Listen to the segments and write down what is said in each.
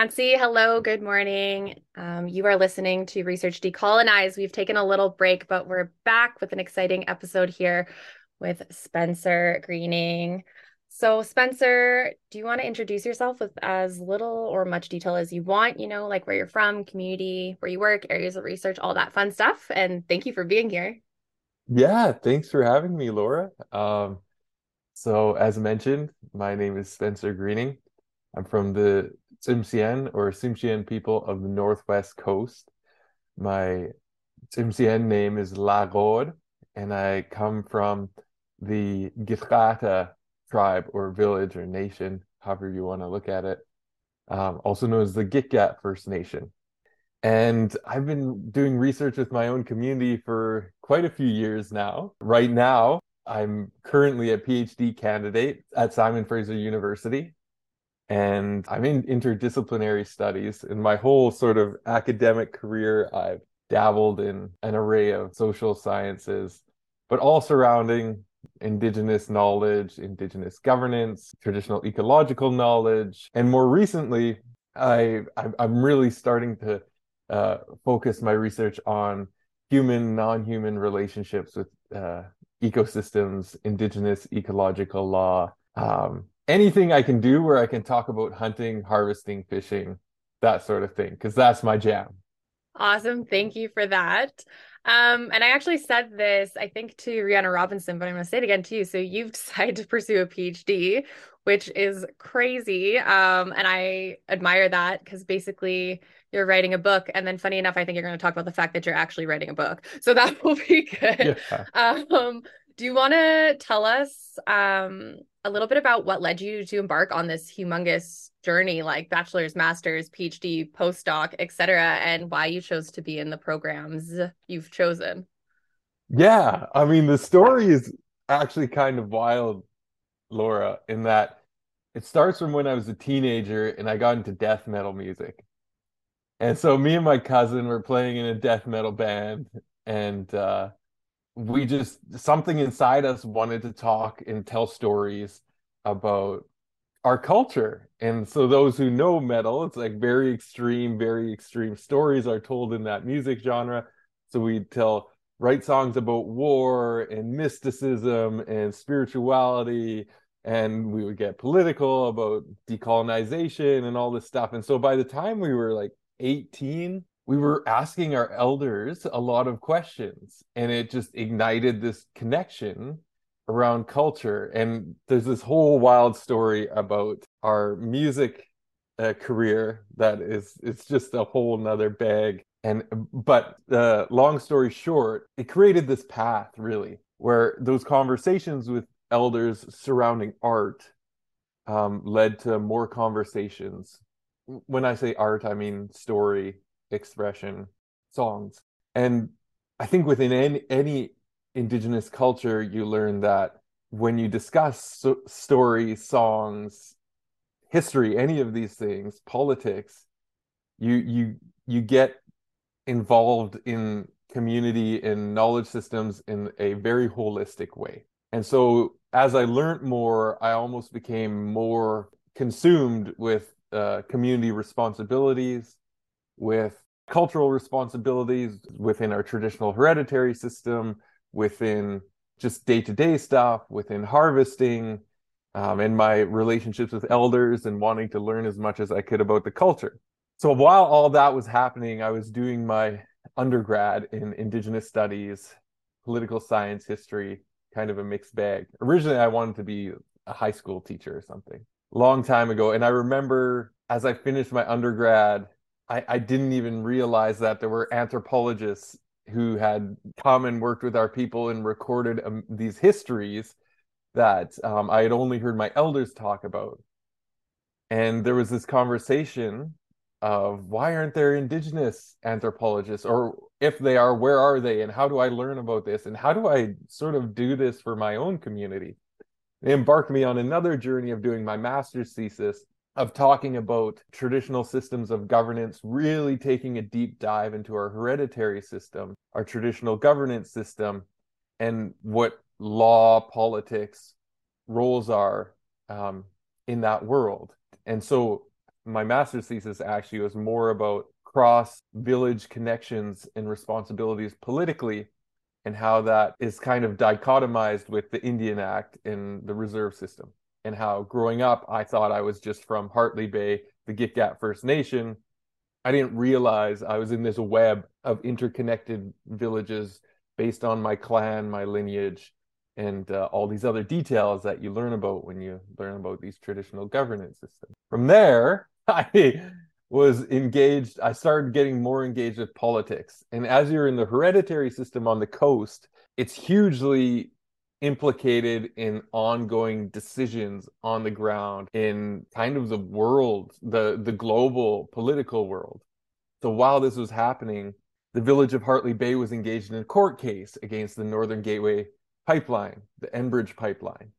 Nancy, hello, good morning. You are listening to Research Decolonize. We've taken a little break, but we're back with an exciting episode here with Spencer Greening. So, Spencer, do you want to introduce yourself with as little or much detail as you want? Like where you're from, community, where you work, areas of research, all that fun stuff. And thank you for being here. Yeah, thanks for having me, Laura. So as mentioned, my name is Spencer Greening. I'm from the Tsimshian or Tsimshian people of the Northwest Coast. My Tsimshian name is Lagod, and I come from the Githgata tribe or village or nation, however you want to look at it, also known as the Gitga'at First Nation. And I've been doing research with my own community for quite a few years now. Right now, I'm currently a PhD candidate at Simon Fraser University, and I'm in interdisciplinary studies. In my whole sort of academic career, I've dabbled in an array of social sciences, but all surrounding Indigenous knowledge, Indigenous governance, traditional ecological knowledge, and more recently, I'm really starting to focus my research on human, non-human relationships with ecosystems, Indigenous ecological law, anything I can do where I can talk about hunting, harvesting, fishing, that sort of thing, because that's my jam. Awesome. Thank you for that. And I actually said this, I think, to Rihanna Robinson, but I'm going to say it again to you. So you've decided to pursue a PhD, which is crazy. And I admire that because basically you're writing a book. And then, funny enough, I think you're going to talk about the fact that you're actually writing a book. So that will be good. Yeah. Do you want to tell us a little bit about what led you to embark on this humongous journey, like bachelor's, master's, PhD, postdoc, etc., and why you chose to be in the programs you've chosen? Yeah, I mean, the story is actually kind of wild, Laura, in that it starts from when I was a teenager and I got into death metal music. And so me and my cousin were playing in a death metal band, and we just something inside us wanted to talk and tell stories about our culture. And so those who know metal, it's like very extreme stories are told in that music genre. So we write songs about war and mysticism and spirituality, and we would get political about decolonization and all this stuff. And so by the time we were like 18, we were asking our elders a lot of questions, and it just ignited this connection around culture. And there's this whole wild story about our music career that is it's just a whole nother bag. And but long story short, it created this path really where those conversations with elders surrounding art led to more conversations. When I say art, I mean story, expression, songs. And I think within any indigenous culture, you learn that when you discuss stories, songs, history, any of these things, politics, you get involved in community and knowledge systems in a very holistic way. And so as I learned more, I almost became more consumed with community responsibilities, with cultural responsibilities within our traditional hereditary system, within just day-to-day stuff, within harvesting, and my relationships with elders and wanting to learn as much as I could about the culture. So while all that was happening, I was doing my undergrad in Indigenous studies, political science, history, kind of a mixed bag. Originally, I wanted to be a high school teacher or something, long time ago. And I remember as I finished my undergrad, I didn't even realize that there were anthropologists who had come and worked with our people and recorded these histories that I had only heard my elders talk about. And there was this conversation of why aren't there indigenous anthropologists? Or if they are, where are they? And how do I learn about this? And how do I sort of do this for my own community? They embarked me on another journey of doing my master's thesis of talking about traditional systems of governance, really taking a deep dive into our hereditary system, our traditional governance system, and what law, politics, roles are in that world. And so my master's thesis actually was more about cross village connections and responsibilities politically, and how that is kind of dichotomized with the Indian Act and the reserve system. And how growing up, I thought I was just from Hartley Bay, the Gitga'at First Nation. I didn't realize I was in this web of interconnected villages based on my clan, my lineage, and all these other details that you learn about when you learn about these traditional governance systems. From there, I was engaged. I started getting more engaged with politics. And as you're in the hereditary system on the coast, it's hugely implicated in ongoing decisions on the ground in kind of the world, the global political world. So while this was happening, the village of Hartley Bay was engaged in a court case against the Northern Gateway pipeline, the Enbridge pipeline.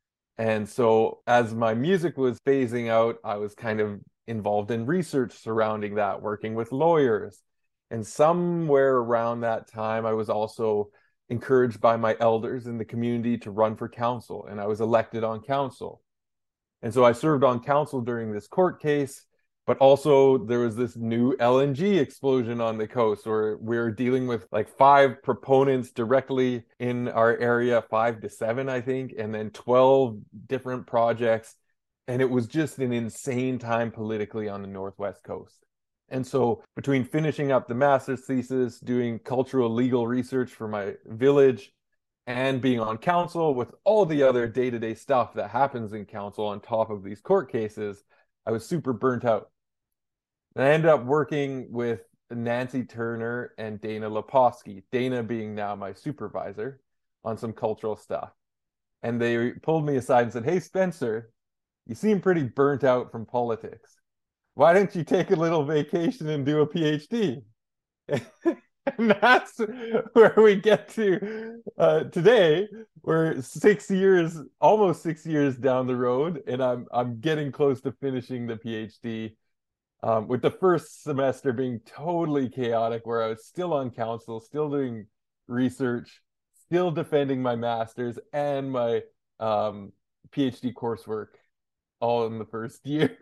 And so as my music was phasing out, I was kind of involved in research surrounding that, working with lawyers. And somewhere around that time, I was also encouraged by my elders in the community to run for council, and I was elected on council. And so I served on council during this court case, but also there was this new LNG explosion on the coast where we're dealing with like 5 proponents directly in our area, 5 to 7, I think, and then 12 different projects. And it was just an insane time politically on the Northwest coast. And so between finishing up the master's thesis, doing cultural legal research for my village, and being on council with all the other day-to-day stuff that happens in council on top of these court cases, I was super burnt out. And I ended up working with Nancy Turner and Dana Leposki, Dana being now my supervisor, on some cultural stuff. And they pulled me aside and said, "Hey, Spencer, you seem pretty burnt out from politics. Why don't you take a little vacation and do a PhD?" And that's where we get to today. We're 6 years, almost 6 years down the road, and I'm getting close to finishing the PhD. With the first semester being totally chaotic, where I was still on council, still doing research, still defending my master's and my PhD coursework, all in the first year.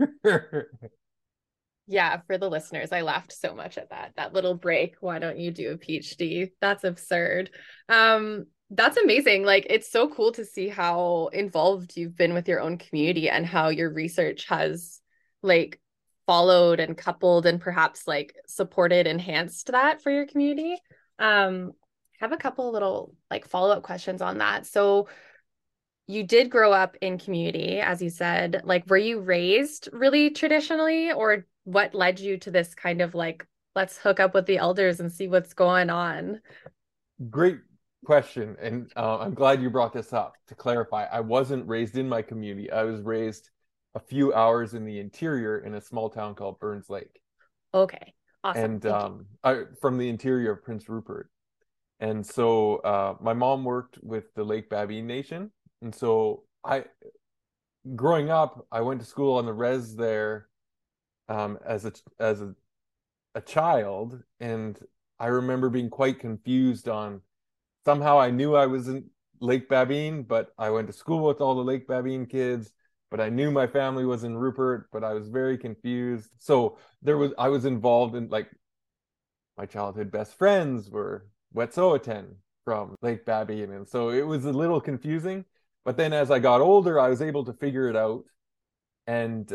Yeah, for the listeners, I laughed so much at that little break. Why don't you do a PhD? That's absurd. That's amazing. Like, it's so cool to see how involved you've been with your own community and how your research has like followed and coupled and perhaps like supported, enhanced that for your community. I have a couple little like follow-up questions on that. So you did grow up in community, as you said. Like, were you raised really traditionally, or what led you to this kind of like, let's hook up with the elders and see what's going on? Great question. And I'm glad you brought this up. To clarify, I wasn't raised in my community. I was raised a few hours in the interior in a small town called Burns Lake. Okay, awesome. And from the interior of Prince Rupert. And so my mom worked with the Lake Babine Nation. And so growing up, I went to school on the res there as a child, and I remember being quite confused on somehow I knew I was in Lake Babine, but I went to school with all the Lake Babine kids, but I knew my family was in Rupert, but I was very confused. So I was involved in like my childhood best friends were Wet'suwet'en from Lake Babine, and so it was a little confusing. But then as I got older, I was able to figure it out, and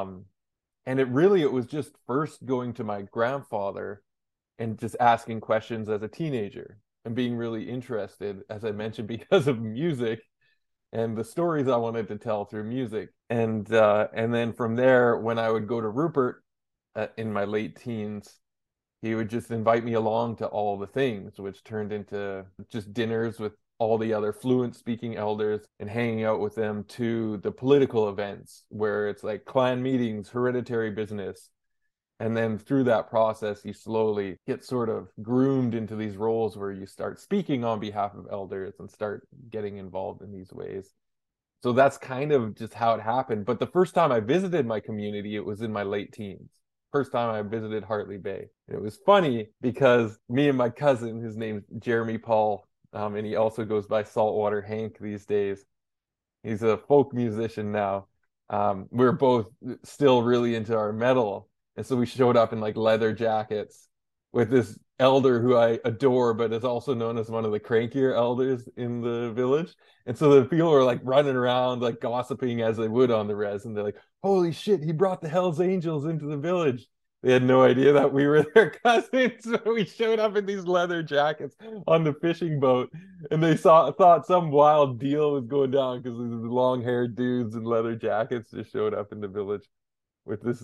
it was just first going to my grandfather and just asking questions as a teenager and being really interested, as I mentioned, because of music and the stories I wanted to tell through music. And then from there, when I would go to Rupert in my late teens, he would just invite me along to all the things, which turned into just dinners with all the other fluent speaking elders and hanging out with them, to the political events where it's like clan meetings, hereditary business. And then through that process, you slowly get sort of groomed into these roles where you start speaking on behalf of elders and start getting involved in these ways. So that's kind of just how it happened. But the first time I visited my community, it was in my late teens. First time I visited Hartley Bay. And it was funny because me and my cousin, his name's Jeremy Paul, and he also goes by Saltwater Hank these days. He's a folk musician now. We were both still really into our metal, and so we showed up in like leather jackets with this elder who I adore, but is also known as one of the crankier elders in the village. And so the people were like running around, like gossiping as they would on the res, and they're like, "Holy shit, he brought the Hells Angels into the village." They had no idea that we were their cousins. So we showed up in these leather jackets on the fishing boat, and they thought some wild deal was going down because these long-haired dudes in leather jackets just showed up in the village with this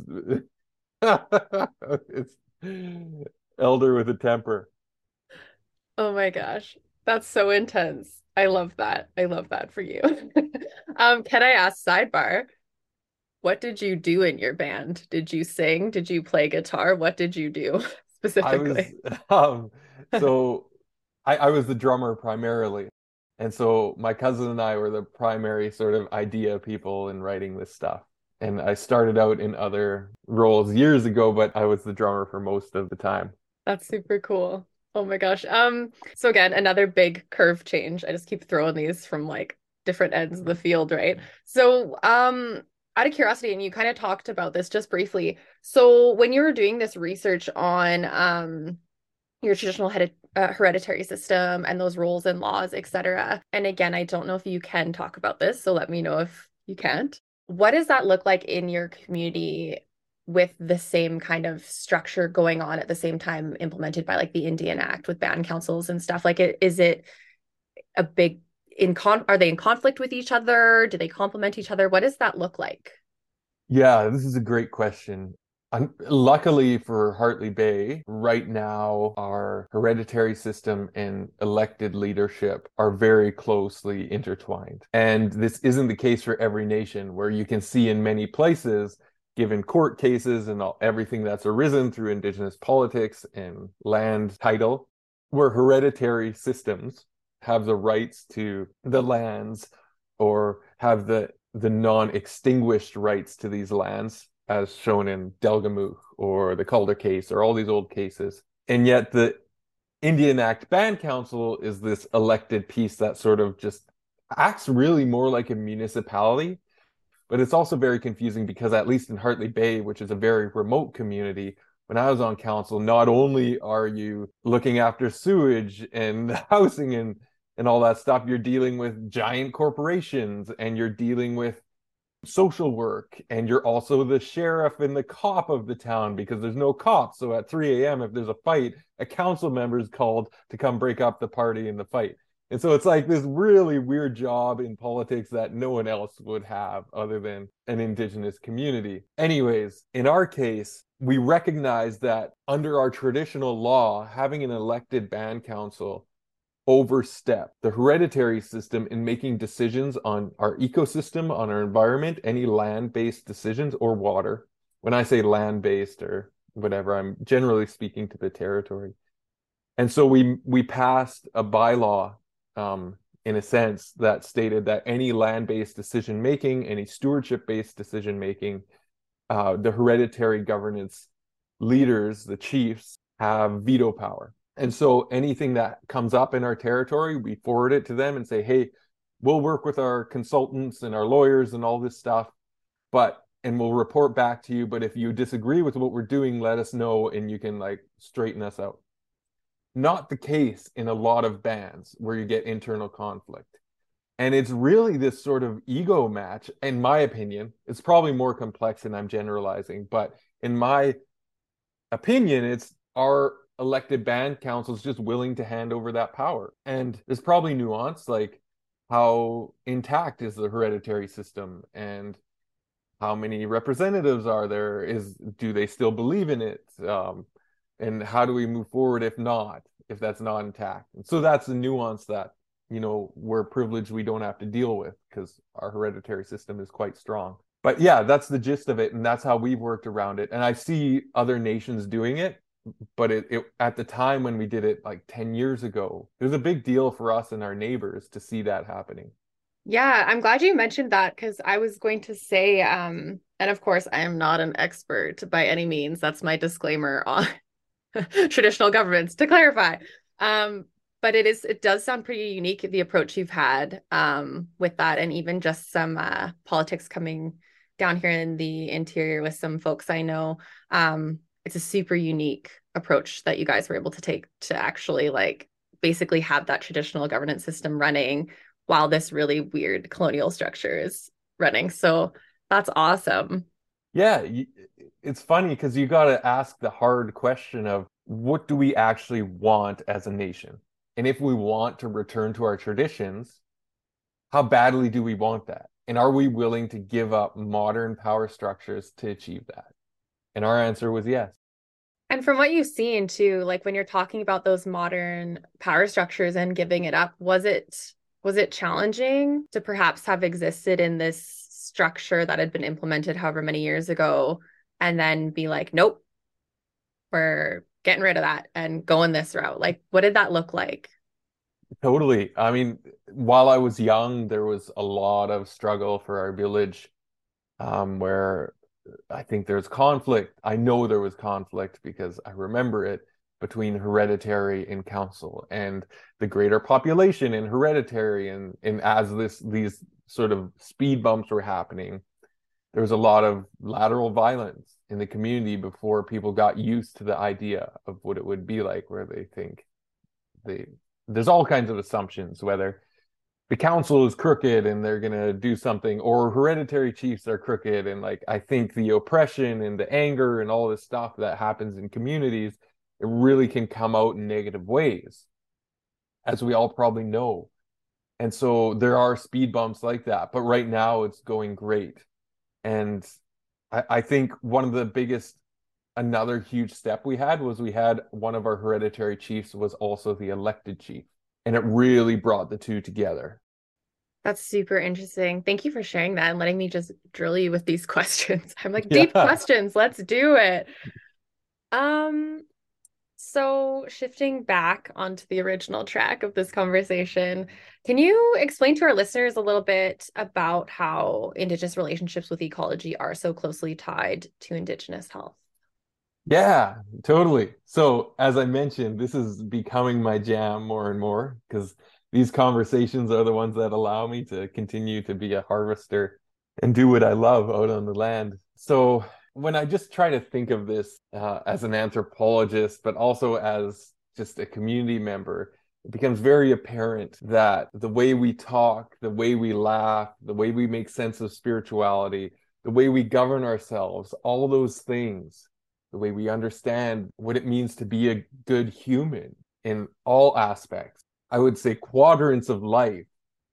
it's elder with a temper. Oh my gosh. That's so intense. I love that. I love that for you. Can I ask sidebar, what did you do in your band? Did you sing? Did you play guitar? What did you do I was specifically? so I was the drummer primarily. And so my cousin and I were the primary sort of idea people in writing this stuff. And I started out in other roles years ago, but I was the drummer for most of the time. That's super cool. Oh my gosh. So again, another big curve change. I just keep throwing these from like different ends of the field, right? So, out of curiosity, and you kind of talked about this just briefly. So when you were doing this research on your traditional hereditary system and those rules and laws, etc. And again, I don't know if you can talk about this, so let me know if you can't. What does that look like in your community with the same kind of structure going on at the same time implemented by like the Indian Act with band councils and stuff? Like, is it a big are they in conflict with each other? Do they complement each other? What does that look like? Yeah, this is a great question. Luckily for Hartley Bay, right now our hereditary system and elected leadership are very closely intertwined. And this isn't the case for every nation, where you can see in many places, given court cases and everything that's arisen through Indigenous politics and land title, where hereditary systems have the rights to the lands or have the non-extinguished rights to these lands, as shown in Delgamuukw or the Calder case or all these old cases. And yet the Indian Act Band Council is this elected piece that sort of just acts really more like a municipality. But it's also very confusing because, at least in Hartley Bay, which is a very remote community, when I was on council, not only are you looking after sewage and housing and all that stuff, you're dealing with giant corporations and you're dealing with social work, and you're also the sheriff and the cop of the town because there's no cops. So at 3 a.m., if there's a fight, a council member is called to come break up the party in the fight. And so it's like this really weird job in politics that no one else would have other than an Indigenous community. Anyways, in our case, we recognize that under our traditional law, having an elected band council overstep the hereditary system in making decisions on our ecosystem, on our environment, any land-based decisions or water. When I say land-based or whatever, I'm generally speaking to the territory. And so we passed a bylaw, in a sense, that stated that any land-based decision making, any stewardship-based decision making, the hereditary governance leaders, the chiefs, have veto power. And so anything that comes up in our territory, we forward it to them and say, hey, we'll work with our consultants and our lawyers and all this stuff, and we'll report back to you. But if you disagree with what we're doing, let us know and you can like straighten us out. Not the case in a lot of bands where you get internal conflict. And it's really this sort of ego match, in my opinion. It's probably more complex and I'm generalizing, but in my opinion, it's our elected band councils just willing to hand over that power. And there's probably nuance, like how intact is the hereditary system and how many representatives are there? Do they still believe in it? And how do we move forward if that's not intact? And so that's the nuance that, we're privileged we don't have to deal with because our hereditary system is quite strong. But yeah, that's the gist of it, and that's how we've worked around it. And I see other nations doing it, but it at the time when we did it like 10 years ago, it was a big deal for us and our neighbors to see that happening. Yeah, I'm glad you mentioned that because I was going to say, and of course, I am not an expert by any means. That's my disclaimer on traditional governments to clarify. But it does sound pretty unique, the approach you've had with that, and even just some politics coming down here in the interior with some folks I know. It's a super unique approach that you guys were able to take to actually like basically have that traditional governance system running while this really weird colonial structure is running. So that's awesome. Yeah, it's funny because you got to ask the hard question of what do we actually want as a nation? And if we want to return to our traditions, how badly do we want that? And are we willing to give up modern power structures to achieve that? And our answer was yes. And from what you've seen too, like when you're talking about those modern power structures and giving it up, was it challenging to perhaps have existed in this structure that had been implemented however many years ago and then be like, nope, we're getting rid of that and going this route? Like, what did that look like? Totally. I mean, while I was young, there was a lot of struggle for our village, where I think there's conflict. I know there was conflict because I remember it between hereditary and council and the greater population in hereditary. And as these sort of speed bumps were happening, there was a lot of lateral violence in the community before people got used to the idea of what it would be like, where they think they there's all kinds of assumptions whether the council is crooked and they're going to do something, or hereditary chiefs are crooked. And like, I think the oppression and the anger and all this stuff that happens in communities, it really can come out in negative ways, as we all probably know. And so there are speed bumps like that. But right now it's going great. And I think one of the biggest, another huge step we had was we had one of our hereditary chiefs was also the elected chief. And it really brought the two together. That's super interesting. Thank you for sharing that and letting me just drill you with these questions. I'm like, deep Yeah. questions. Let's do it. Um, so shifting back onto the original track of this conversation, can you explain to our listeners a little bit about how Indigenous relationships with ecology are so closely tied to Indigenous health? Yeah, totally. So, as I mentioned, this is becoming my jam more and more because these conversations are the ones that allow me to continue to be a harvester and do what I love out on the land. So, when I just try to think of this as an anthropologist, but also as just a community member, it becomes very apparent that the way we talk, the way we laugh, the way we make sense of spirituality, the way we govern ourselves, all those things, the way we understand what it means to be a good human in all aspects. I would say quadrants of life,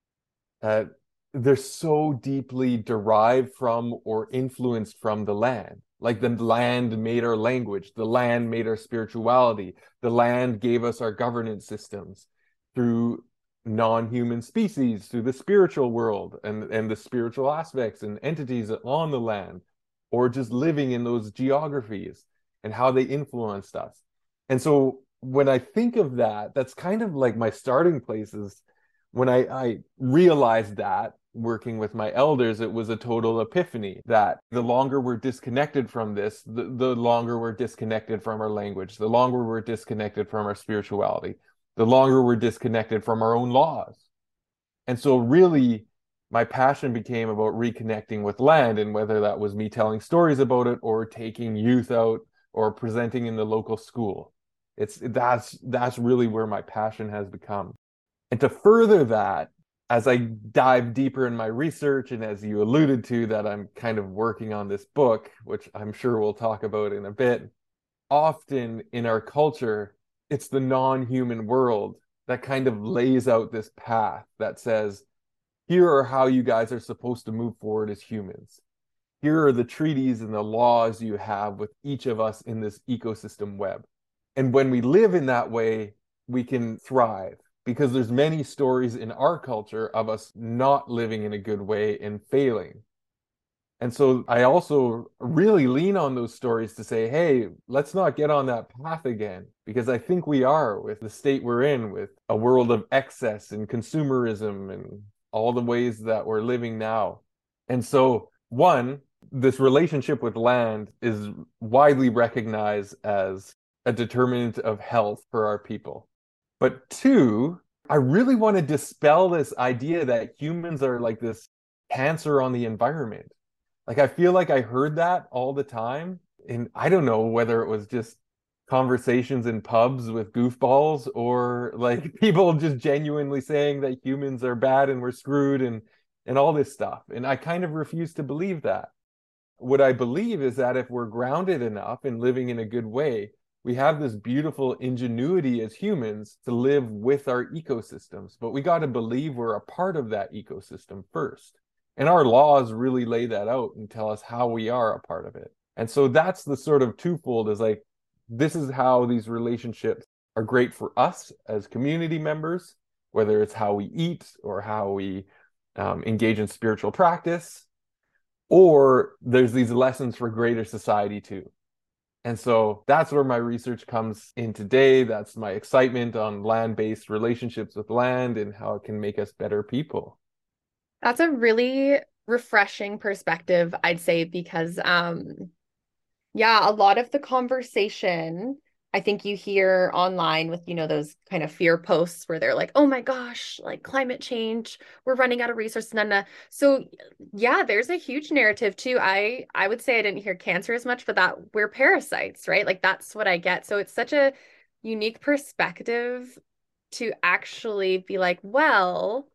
uh, they're so deeply derived from or influenced from the land. Like the land made our language, the land made our spirituality, the land gave us our governance systems through non-human species, through the spiritual world and the spiritual aspects and entities on the land, or just living in those geographies and how they influenced us. And so when I think of that, that's kind of like my starting place is when I realized that working with my elders, it was a total epiphany that the longer we're disconnected from this, the longer we're disconnected from our language, the longer we're disconnected from our spirituality, the longer we're disconnected from our own laws. And so really my passion became about reconnecting with land, and whether that was me telling stories about it or taking youth out or presenting in the local school. That's really where my passion has become. And to further that, as I dive deeper in my research, and as you alluded to, that I'm kind of working on this book, which I'm sure we'll talk about in a bit, often in our culture, it's the non-human world that kind of lays out this path that says, here are how you guys are supposed to move forward as humans. Here are the treaties and the laws you have with each of us in this ecosystem web. And when we live in that way, we can thrive, because there's many stories in our culture of us not living in a good way and failing. And so I also really lean on those stories to say, hey, let's not get on that path again, because I think we are, with the state we're in, with a world of excess and consumerism and all the ways that we're living now. And so, one, this relationship with land is widely recognized as a determinant of health for our people. But two, I really want to dispel this idea that humans are like this cancer on the environment. Like, I feel like I heard that all the time. And I don't know whether it was just conversations in pubs with goofballs or like people just genuinely saying that humans are bad and we're screwed and all this stuff. And I kind of refuse to believe that. What I believe is that if we're grounded enough and living in a good way, we have this beautiful ingenuity as humans to live with our ecosystems. But we got to believe we're a part of that ecosystem first. And our laws really lay that out and tell us how we are a part of it. And so that's the sort of twofold, is like, this is how these relationships are great for us as community members, whether it's how we eat or how we engage in spiritual practice, or there's these lessons for greater society too. And so that's where my research comes in today. That's my excitement on land-based relationships with land and how it can make us better people. That's a really refreshing perspective, I'd say, because yeah, a lot of the conversation I think you hear online with, those kind of fear posts where they're like, oh my gosh, like climate change, we're running out of resources. So yeah, there's a huge narrative too. I would say I didn't hear cancer as much, but that we're parasites, right? Like that's what I get. So it's such a unique perspective to actually be like, well,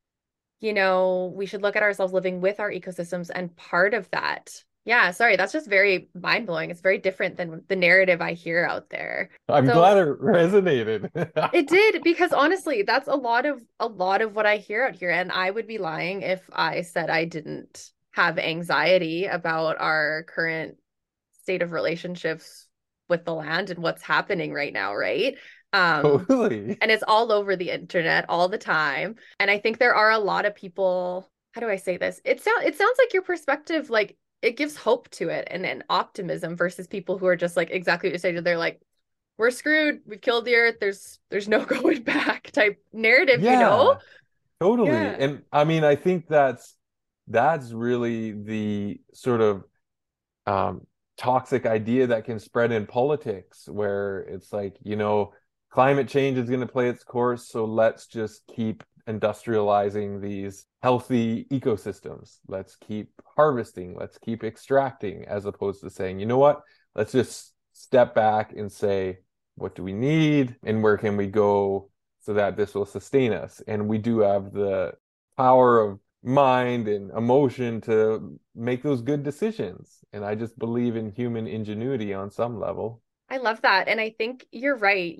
we should look at ourselves living with our ecosystems and part of that. Yeah, sorry, that's just very mind-blowing. It's very different than the narrative I hear out there. I'm So glad it resonated. it did because honestly, that's a lot of what I hear out here. And I would be lying if I said I didn't have anxiety about our current state of relationships with the land and what's happening right now, right? Totally. And it's all over the internet all the time. And I think there are a lot of people, how do I say this? It sounds like your perspective, like it gives hope to it and optimism versus people who are just like exactly what you said. They're like, we're screwed, we've killed the earth, there's no going back type narrative, you know? Yeah, totally. Yeah. And I mean, I think that's really the sort of um, toxic idea that can spread in politics, where it's like, climate change is going to play its course, so let's just keep industrializing these healthy ecosystems. Let's keep harvesting, let's keep extracting, as opposed to saying, you know what, let's just step back and say, what do we need and where can we go so that this will sustain us? And we do have the power of mind and emotion to make those good decisions. And I just believe in human ingenuity on some level. I love that. And I think you're right,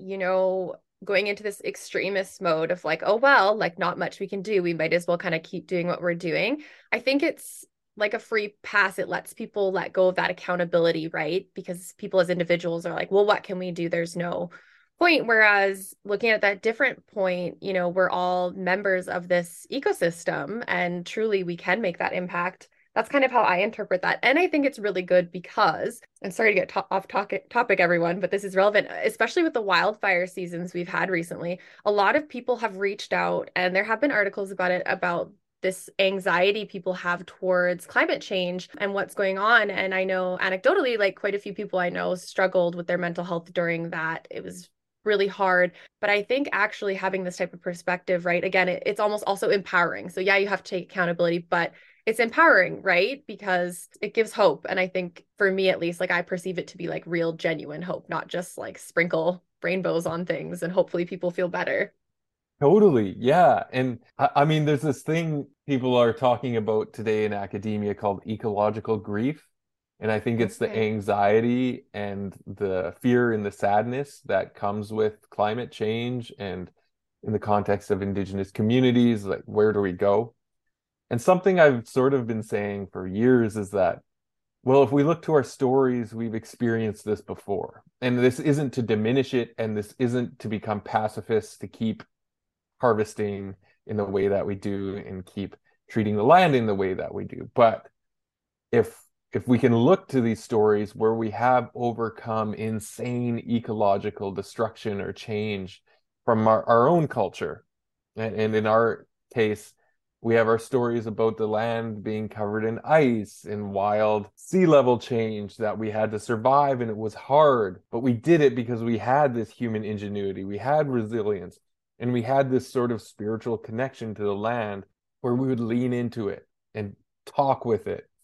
going into this extremist mode of like, oh, well, like not much we can do. We might as well kind of keep doing what we're doing. I think it's like a free pass. It lets people let go of that accountability, right? Because people as individuals are like, well, what can we do? There's no point. Whereas looking at that different point, we're all members of this ecosystem and truly we can make that impact. That's kind of how I interpret that. And I think it's really good because, I'm sorry to get off topic, everyone, but this is relevant, especially with the wildfire seasons we've had recently. A lot of people have reached out, and there have been articles about it, about this anxiety people have towards climate change and what's going on. And I know anecdotally, like quite a few people I know struggled with their mental health during that. It was really hard. But I think actually having this type of perspective, right? Again, it's almost also empowering. So yeah, you have to take accountability, but it's empowering, right? Because it gives hope. And I think for me, at least, like I perceive it to be like real, genuine hope, not just like sprinkle rainbows on things and hopefully people feel better. Totally. Yeah. And I mean, there's this thing people are talking about today in academia called ecological grief. And I think it's the Okay. anxiety and the fear and the sadness that comes with climate change and in the context of indigenous communities, like where do we go? And something I've sort of been saying for years is that, well, if we look to our stories, we've experienced this before. And this isn't to diminish it, and this isn't to become pacifists to keep harvesting in the way that we do and keep treating the land in the way that we do. But if if we can look to these stories where we have overcome insane ecological destruction or change from our own culture, and in our case, we have our stories about the land being covered in ice and wild sea level change that we had to survive, and it was hard, but we did it because we had this human ingenuity, we had resilience, and we had this sort of spiritual connection to the land where we would lean into it and talk with it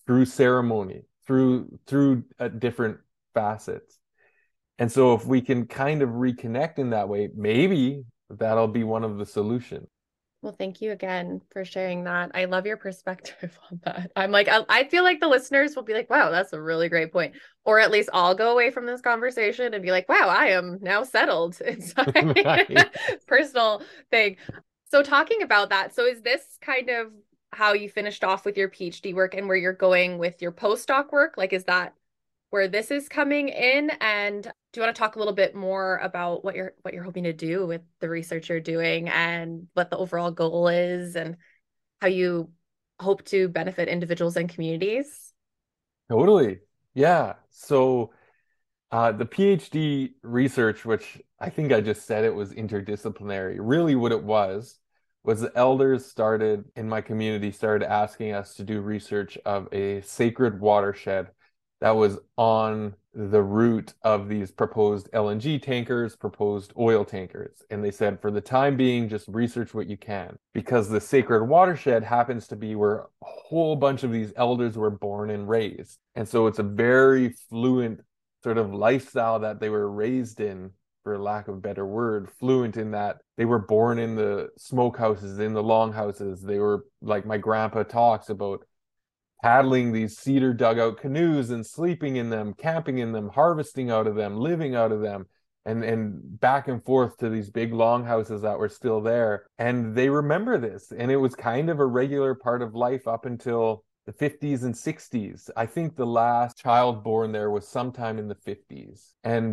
through ceremony, through different facets. And so if we can kind of reconnect in that way, maybe that'll be one of the solutions. Well, thank you again for sharing that. I love your perspective on that. I'm like, I feel like the listeners will be like, wow, that's a really great point. Or at least I'll go away from this conversation and be like, wow, I am now settled inside. Right. Personal thing. So, talking about that, so is this kind of how you finished off with your PhD work and where you're going with your postdoc work? Like, is that where this is coming in? And do you want to talk a little bit more about what you're hoping to do with the research you're doing and what the overall goal is and how you hope to benefit individuals and communities? Totally. Yeah. So the PhD research, which I think I just said it was interdisciplinary, really what it was the elders started in my community started asking us to do research of a sacred watershed that was on the route of these proposed LNG tankers, proposed oil tankers. And they said, for the time being, just research what you can, because the sacred watershed happens to be where a whole bunch of these elders were born and raised. And so it's a very fluent sort of lifestyle that they were raised in, for lack of a better word, fluent in that they were born in the smokehouses, in the longhouses. They were, like my grandpa talks about, paddling these cedar dugout canoes and sleeping in them, camping in them, harvesting out of them, living out of them, and back and forth to these big longhouses that were still there. And they remember this. And it was kind of a regular part of life up until the 50s and 60s. I think the last child born there was sometime in the 50s. And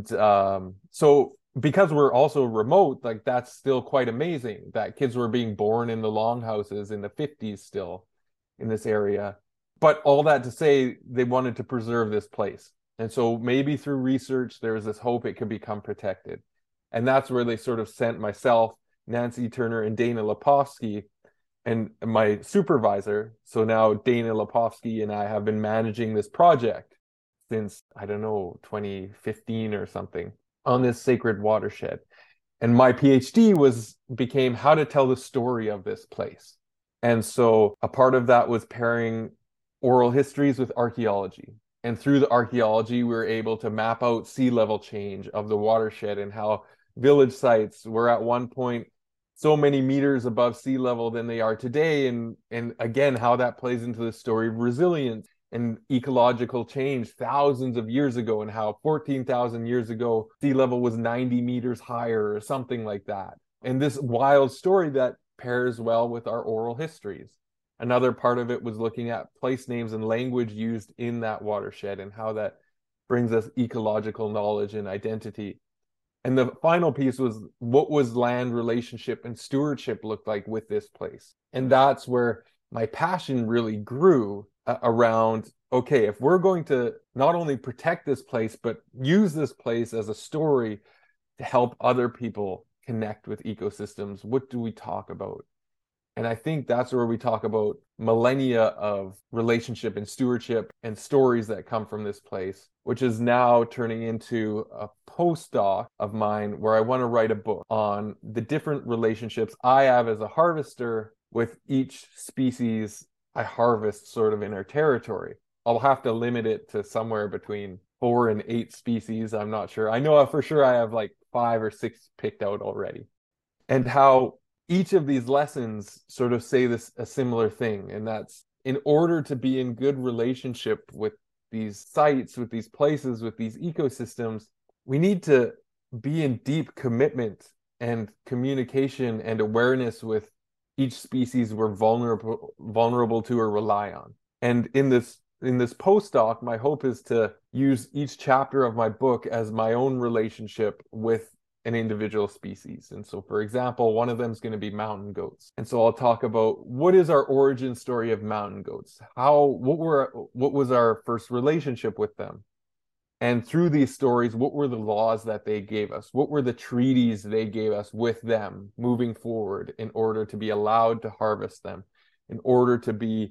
so because we're also remote, like that's still quite amazing that kids were being born in the longhouses in the 50s still in this area. But all that to say, they wanted to preserve this place. And so maybe through research, there was this hope it could become protected. And that's where they sort of sent myself, Nancy Turner, and Dana Lepofsky, and my supervisor. So now Dana Lepofsky and I have been managing this project since, I don't know, 2015 or something, on this sacred watershed. And my PhD became how to tell the story of this place. And so a part of that was pairing oral histories with archaeology. And through the archaeology, we were able to map out sea level change of the watershed and how village sites were at one point so many meters above sea level than they are today. And again, how that plays into the story of resilience and ecological change thousands of years ago, and how 14,000 years ago, sea level was 90 meters higher or something like that. And this wild story that pairs well with our oral histories. Another part of it was looking at place names and language used in that watershed and how that brings us ecological knowledge and identity. And the final piece was, what was land relationship and stewardship look like with this place? And that's where my passion really grew around, okay, if we're going to not only protect this place, but use this place as a story to help other people connect with ecosystems, what do we talk about? And I think that's where we talk about millennia of relationship and stewardship and stories that come from this place, which is now turning into a postdoc of mine where I want to write a book on the different relationships I have as a harvester with each species I harvest sort of in our territory. I'll have to limit it to somewhere between 4 and 8 species. I'm not sure. I know for sure I have like 5 or 6 picked out already. And how each of these lessons sort of say a similar thing, and that's, in order to be in good relationship with these sites, with these places, with these ecosystems, we need to be in deep commitment and communication and awareness with each species we're vulnerable to or rely on. And in this postdoc, my hope is to use each chapter of my book as my own relationship with an individual species. And so, for example, one of them is going to be mountain goats. And so I'll talk about, what is our origin story of mountain goats? What was our first relationship with them? And through these stories, what were the laws that they gave us? What were the treaties they gave us with them moving forward in order to be allowed to harvest them, in order to be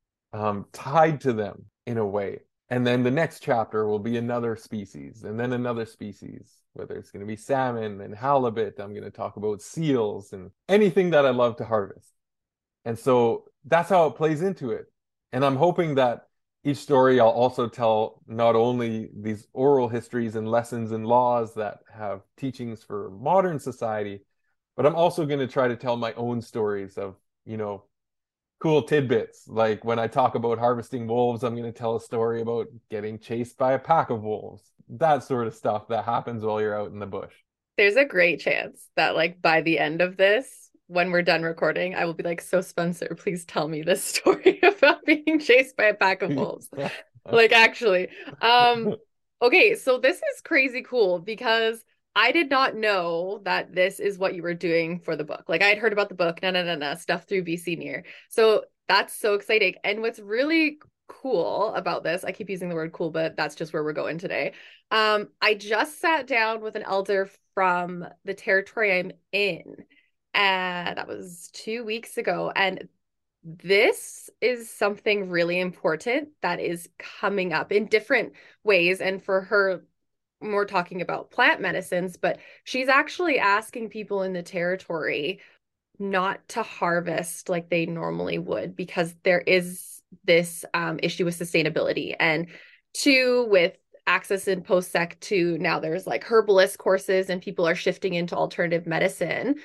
tied to them in a way? And then the next chapter will be another species, and then another species, whether it's going to be salmon and halibut. I'm going to talk about seals and anything that I love to harvest. And so that's how it plays into it. And I'm hoping that each story, I'll also tell not only these oral histories and lessons and laws that have teachings for modern society, but I'm also going to try to tell my own stories of, you know, cool tidbits. Like when I talk about harvesting wolves, I'm going to tell a story about getting chased by a pack of wolves. That sort of stuff that happens while you're out in the bush. There's a great chance that like by the end of this, when we're done recording, I will be like, so Spencer, please tell me this story about being chased by a pack of wolves. Like actually. Okay, so this is crazy cool because I did not know that this is what you were doing for the book. Like I had heard about the book, stuff through BC Near. So that's so exciting. And what's really cool about this, I keep using the word cool, but that's just where we're going today. I just sat down with an elder from the territory I'm in, and that was 2 weeks ago. And this is something really important that is coming up in different ways. And for her, more talking about plant medicines, but she's actually asking people in the territory not to harvest like they normally would because there is this issue with sustainability. And two, with access in post-sec to now there's like herbalist courses and people are shifting into alternative medicine.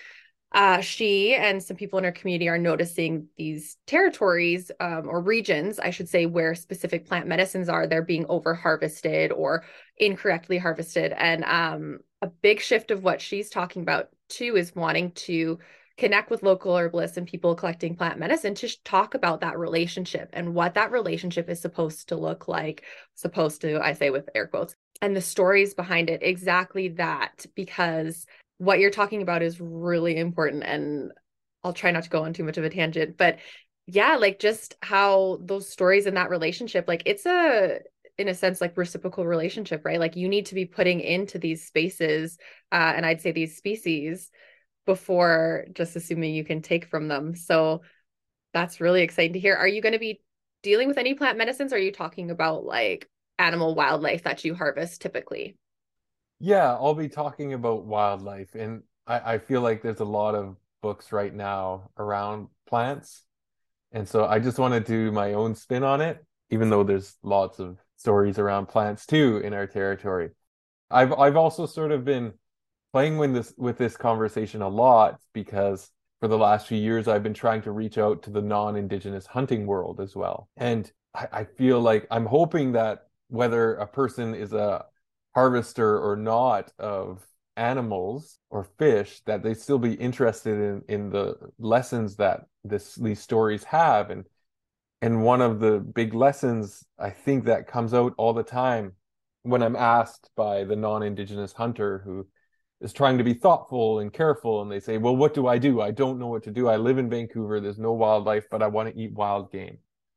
She and some people in her community are noticing these territories or regions, I should say, where specific plant medicines are, they're being over harvested or incorrectly harvested. And a big shift of what she's talking about too is wanting to connect with local herbalists and people collecting plant medicine to talk about that relationship and what that relationship is supposed to look like, supposed to, I say with air quotes, and the stories behind it, exactly that, because what you're talking about is really important. And I'll try not to go on too much of a tangent, but yeah, like just how those stories in that relationship, like it's in a sense, like reciprocal relationship, right? Like you need to be putting into these spaces, and I'd say these species before just assuming you can take from them. So that's really exciting to hear. Are you going to be dealing with any plant medicines? Or are you talking about like animal wildlife that you harvest typically? Yeah, I'll be talking about wildlife, and I feel like there's a lot of books right now around plants. And so I just want to do my own spin on it, even though there's lots of stories around plants too in our territory. I've also sort of been playing with this conversation a lot because for the last few years I've been trying to reach out to the non-Indigenous hunting world as well. And I feel like I'm hoping that whether a person is a harvester or not of animals or fish, that they still be interested in the lessons that these stories have. And one of the big lessons I think that comes out all the time when I'm asked by the non-Indigenous hunter who is trying to be thoughtful and careful, and they say, well, what do? I don't know what to do. I live in Vancouver, there's no wildlife, but I want to eat wild game.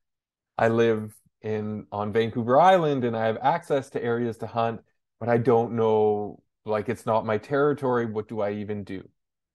I live in on Vancouver Island and I have access to areas to hunt, but I don't know, like it's not my territory. What do I even do?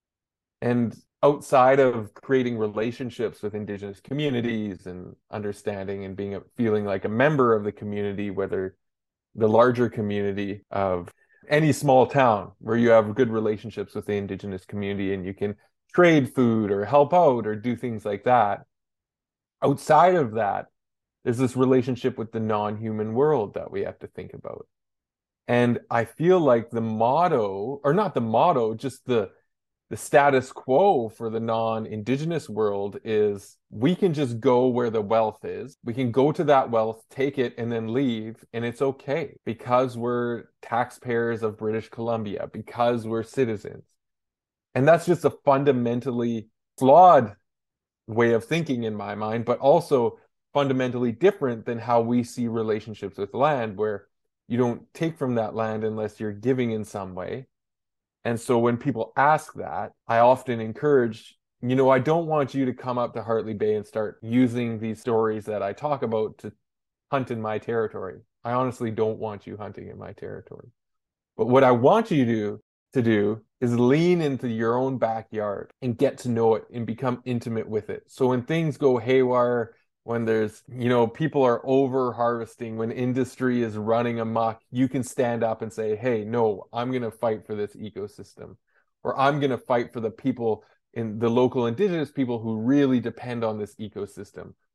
And outside of creating relationships with Indigenous communities and understanding and feeling like a member of the community, whether the larger community of any small town where you have good relationships with the Indigenous community and you can trade food or help out or do things like that. Outside of that, there's this relationship with the non-human world that we have to think about. And I feel like the motto, or not the motto, just the status quo for the non-Indigenous world is we can just go where the wealth is. We can go to that wealth, take it, and then leave, and it's okay because we're taxpayers of British Columbia, because we're citizens. And that's just a fundamentally flawed way of thinking in my mind, but also fundamentally different than how we see relationships with land, where you don't take from that land unless you're giving in some way. And so when people ask that, I often encourage, I don't want you to come up to Hartley Bay and start using these stories that I talk about to hunt in my territory. I honestly don't want you hunting in my territory. But what I want you to do is lean into your own backyard and get to know it and become intimate with it. So when things go haywire, when there's, people are over harvesting, when industry is running amok, you can stand up and say, hey, no, I'm going to fight for this ecosystem, or I'm going to fight for the people in the local Indigenous people who really depend on this ecosystem.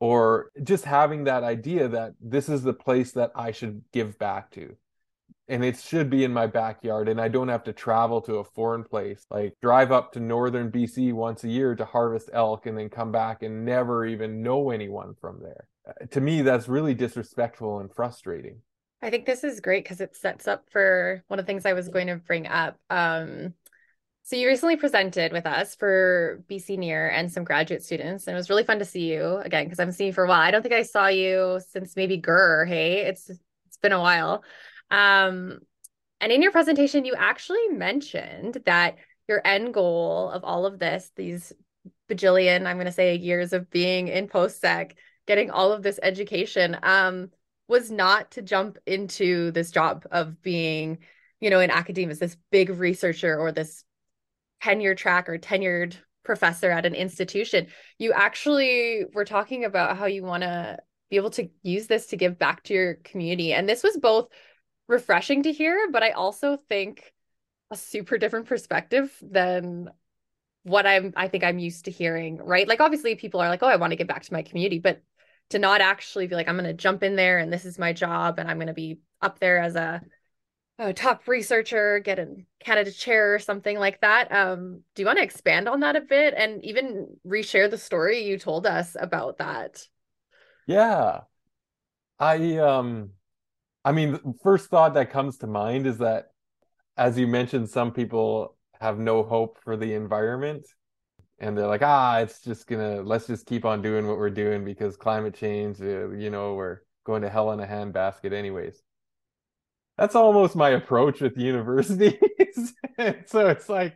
or just having that idea that this is the place that I should give back to. And it should be in my backyard, and I don't have to travel to a foreign place, like drive up to northern BC once a year to harvest elk and then come back and never even know anyone from there. To me, that's really disrespectful and frustrating. I think this is great because it sets up for one of the things I was going to bring up. So you recently presented with us for BC Near and some graduate students, and it was really fun to see you again because I haven't seen you for a while. I don't think I saw you since maybe GUR. Hey, it's been a while. Um, and in your presentation, you actually mentioned that your end goal of all of this, these bajillion, I'm going to say, years of being in post-sec, getting all of this education, was not to jump into this job of being, in academia, as this big researcher or this tenure track or tenured professor at an institution. You actually were talking about how you want to be able to use this to give back to your community. And this was both refreshing to hear, but I also think a super different perspective than what I think I'm used to hearing, right? Like obviously people are like, oh, I want to give back to my community, but to not actually be like, I'm going to jump in there and this is my job and I'm going to be up there as a top researcher, get a Canada chair or something like that. Do you want to expand on that a bit and even reshare the story you told us about that? Yeah. I I mean, the first thought that comes to mind is that, as you mentioned, some people have no hope for the environment. And they're like, it's just let's just keep on doing what we're doing because climate change, we're going to hell in a handbasket anyways. That's almost my approach with universities. So it's like,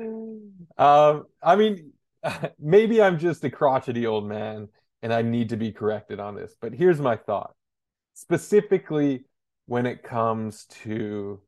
I mean, maybe I'm just a crotchety old man and I need to be corrected on this, but here's my thought. Specifically, when it comes to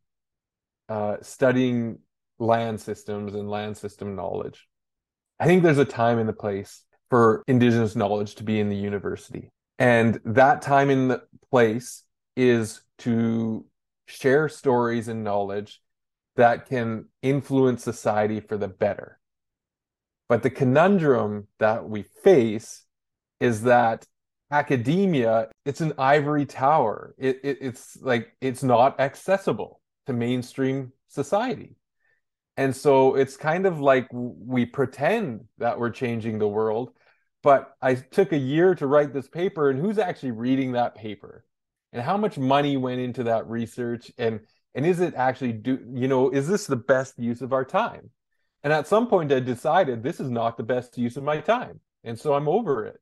studying land systems and land system knowledge, I think there's a time and a place for Indigenous knowledge to be in the university. And that time and the place is to share stories and knowledge that can influence society for the better. But the conundrum that we face is that academia, it's an ivory tower. It's like it's not accessible to mainstream society. And so it's kind of like we pretend that we're changing the world, but I took a year to write this paper, and who's actually reading that paper? And how much money went into that research? And is it actually is this the best use of our time? And at some point I decided this is not the best use of my time. And so I'm over it.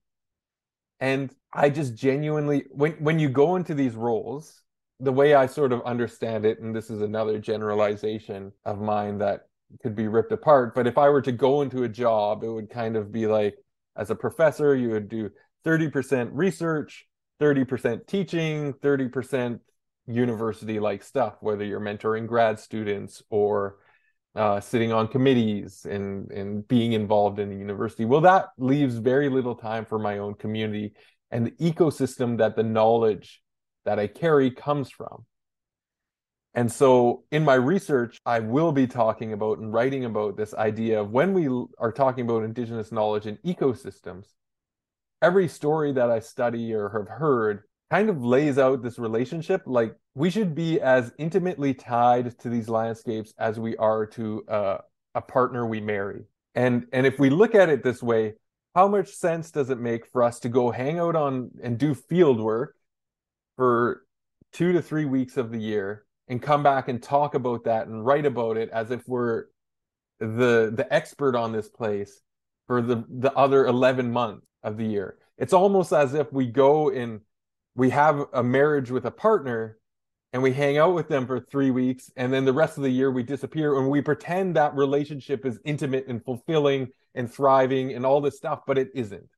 And I just genuinely, when you go into these roles, the way I sort of understand it, and this is another generalization of mine that could be ripped apart, but if I were to go into a job, it would kind of be like, as a professor, you would do 30% research, 30% teaching, 30% university-like stuff, whether you're mentoring grad students or sitting on committees and being involved in the university. Well, that leaves very little time for my own community and the ecosystem that the knowledge that I carry comes from. And so in my research, I will be talking about and writing about this idea of when we are talking about Indigenous knowledge in ecosystems, every story that I study or have heard kind of lays out this relationship. Like we should be as intimately tied to these landscapes as we are to a partner we marry. And if we look at it this way, how much sense does it make for us to go hang out on and do field work for 2 to 3 weeks of the year and come back and talk about that and write about it as if we're the expert on this place for the other 11 months of the year? It's almost as if we go and we have a marriage with a partner and we hang out with them for 3 weeks, and then the rest of the year we disappear and we pretend that relationship is intimate and fulfilling and thriving and all this stuff, but it isn't.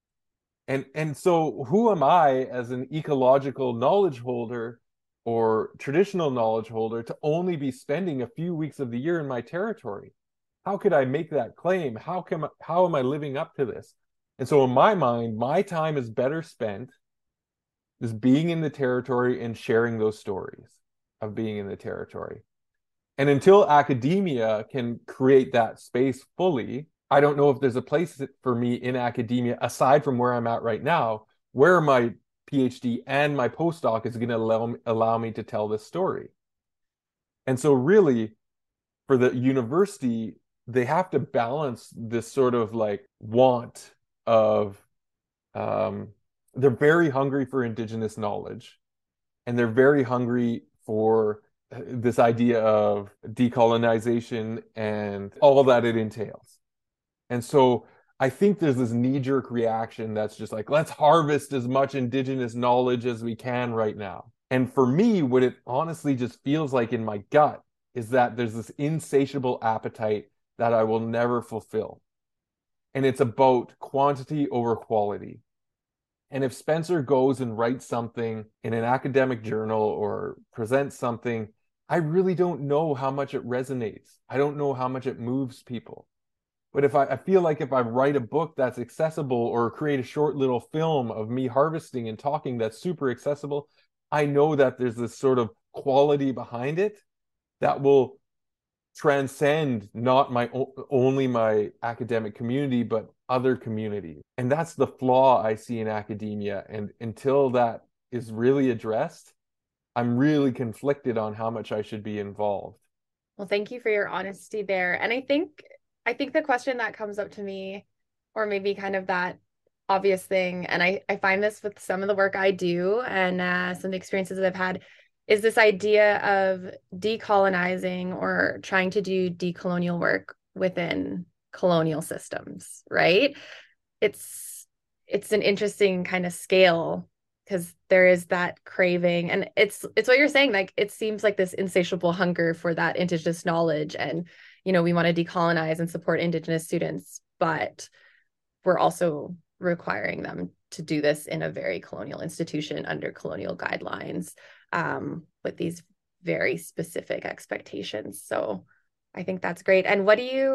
And so who am I as an ecological knowledge holder or traditional knowledge holder to only be spending a few weeks of the year in my territory? How could I make that claim? How am I living up to this? And so in my mind, my time is better spent just being in the territory and sharing those stories of being in the territory. And until academia can create that space fully, I don't know if there's a place for me in academia aside from where I'm at right now, where my PhD and my postdoc is going to allow me to tell this story. And so, really, for the university, they have to balance this sort of like want of, um, they're very hungry for indigenous knowledge, and they're very hungry for this idea of decolonization and all that it entails. And so I think there's this knee-jerk reaction that's just like, let's harvest as much indigenous knowledge as we can right now. And for me, what it honestly just feels like in my gut is that there's this insatiable appetite that I will never fulfill. And it's about quantity over quality. And if Spencer goes and writes something in an academic journal or presents something, I really don't know how much it resonates. I don't know how much it moves people. But if I feel like if I write a book that's accessible or create a short little film of me harvesting and talking that's super accessible, I know that there's this sort of quality behind it that will transcend not my only my academic community, but other communities. And that's the flaw I see in academia. And until that is really addressed, I'm really conflicted on how much I should be involved. Well, thank you for your honesty there. And I think the question that comes up to me, or maybe kind of that obvious thing, and I find this with some of the work I do and some of the experiences that I've had, is this idea of decolonizing or trying to do decolonial work within colonial systems, right? It's an interesting kind of scale because there is that craving, and it's what you're saying, like it seems like this insatiable hunger for that indigenous knowledge, and we want to decolonize and support indigenous students, but we're also requiring them to do this in a very colonial institution under colonial guidelines, with these very specific expectations. So I think that's great. And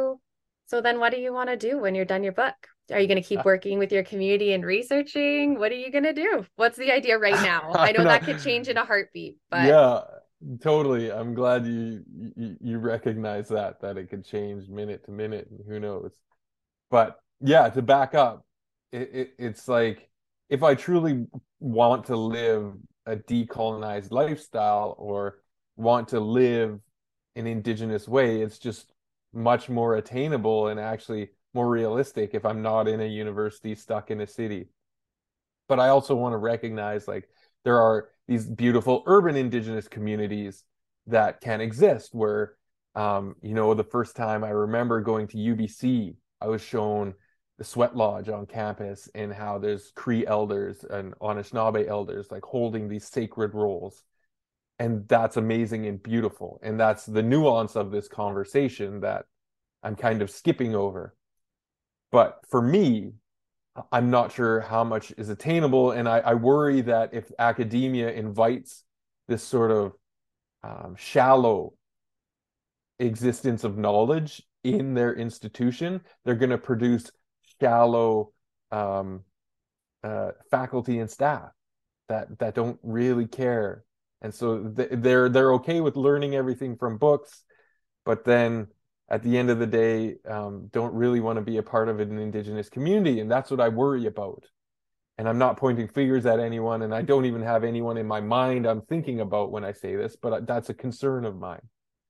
so then what do you want to do when you're done your book? Are you going to keep working with your community and researching? What are you going to do? What's the idea right now? I know that could change in a heartbeat, but Yeah, totally. I'm glad you recognize that it could change minute to minute, and who knows. But yeah, to back up, it's like if I truly want to live a decolonized lifestyle or want to live an indigenous way, it's just much more attainable and actually more realistic if I'm not in a university stuck in a city. But I also want to recognize like there are these beautiful urban indigenous communities that can exist where the first time I remember going to UBC, I was shown the sweat lodge on campus and how there's Cree elders and Anishinaabe elders like holding these sacred roles. And that's amazing and beautiful. And that's the nuance of this conversation that I'm kind of skipping over. But for me, I'm not sure how much is attainable. And I worry that if academia invites this sort of shallow existence of knowledge in their institution, they're going to produce shallow um, faculty and staff that don't really care. And so they're okay with learning everything from books, but then at the end of the day, don't really want to be a part of an indigenous community. And that's what I worry about. And I'm not pointing fingers at anyone, and I don't even have anyone in my mind I'm thinking about when I say this, but that's a concern of mine.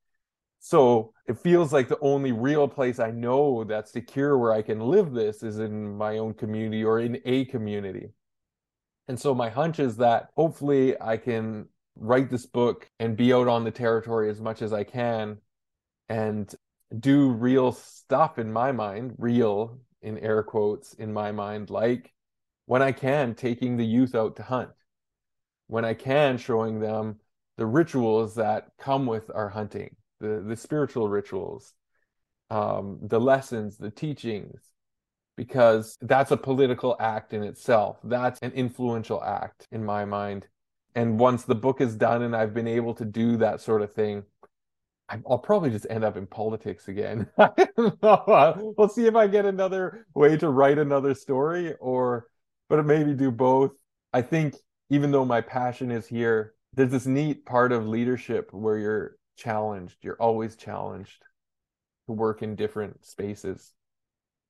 So it feels like the only real place I know that's secure where I can live this is in my own community or in a community. And so my hunch is that hopefully I can write this book and be out on the territory as much as I can and do real stuff in my mind, real in air quotes in my mind, like when I can, taking the youth out to hunt, when I can, showing them the rituals that come with our hunting, the spiritual rituals, the lessons, the teachings, because that's a political act in itself. That's an influential act in my mind. And once the book is done and I've been able to do that sort of thing, I'll probably just end up in politics again. We'll see if I get another way to write another story but maybe do both. I think even though my passion is here, there's this neat part of leadership where you're challenged. You're always challenged to work in different spaces.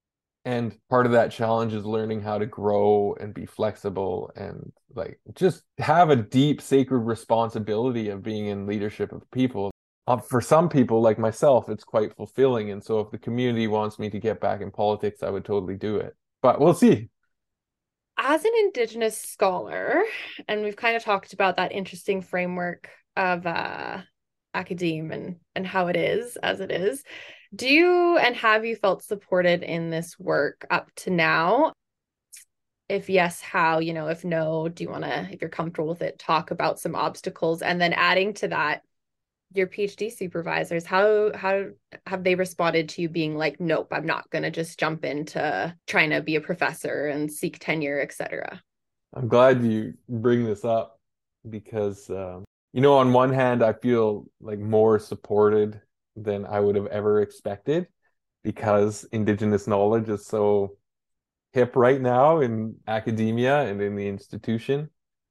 And part of that challenge is learning how to grow and be flexible and like just have a deep sacred responsibility of being in leadership of people. For some people like myself, it's quite fulfilling. And so if the community wants me to get back in politics, I would totally do it. But we'll see. As an Indigenous scholar, and we've kind of talked about that interesting framework of academe and how it is as it is, do you and have you felt supported in this work up to now? If yes, how? If no, do you want to, if you're comfortable with it, talk about some obstacles? And then adding to that, your PhD supervisors, how have they responded to you being like, nope, I'm not going to just jump into trying to be a professor and seek tenure, etc. I'm glad you bring this up because, on one hand, I feel like more supported than I would have ever expected because Indigenous knowledge is so hip right now in academia and in the institution.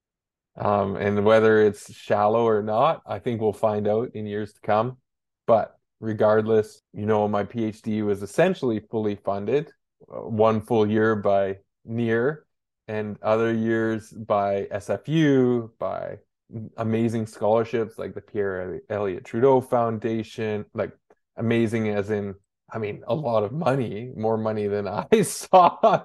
And whether it's shallow or not, I think we'll find out in years to come. But regardless, my PhD was essentially fully funded, one full year by NEAR and other years by SFU, by amazing scholarships like the Pierre Elliott Trudeau Foundation, like amazing as in, I mean, a lot of money, more money than I saw.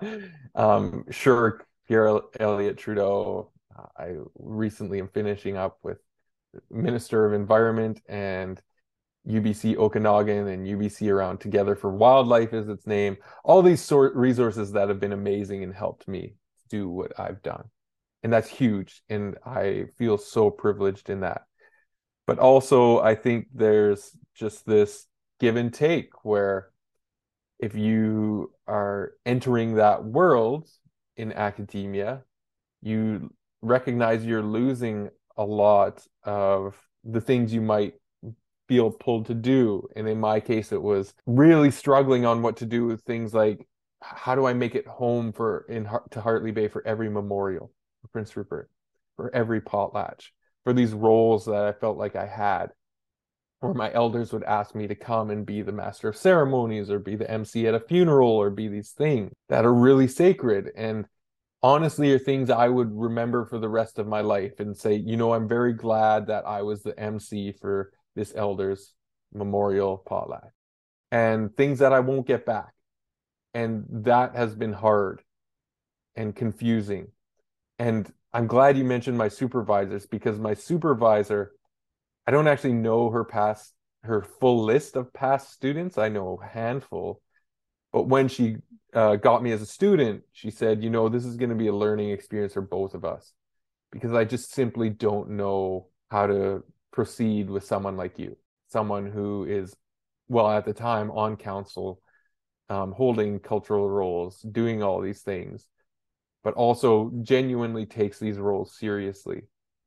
Sure, Pierre Elliott Trudeau. I recently am finishing up with Minister of Environment and UBC Okanagan and UBC Around Together for Wildlife is its name. All these sort resources that have been amazing and helped me do what I've done. And that's huge. And I feel so privileged in that. But also, I think there's just this give and take where if you are entering that world in academia, you recognize you're losing a lot of the things you might feel pulled to do. And in my case, it was really struggling on what to do with things like how do I make it home to Hartley Bay for every memorial for Prince Rupert, for every potlatch, for these roles that I felt like I had, where my elders would ask me to come and be the master of ceremonies or be the MC at a funeral or be these things that are really sacred and honestly are things I would remember for the rest of my life and say, I'm very glad that I was the MC for this elders memorial potlatch and things that I won't get back. And that has been hard and confusing. And I'm glad you mentioned my supervisors because my supervisor, I don't actually know her full list of past students. I know a handful, but when she got me as a student, she said, this is going to be a learning experience for both of us because I just simply don't know how to proceed with someone like you, someone who is, well, at the time on council, holding cultural roles, doing all these things, but also genuinely takes these roles seriously.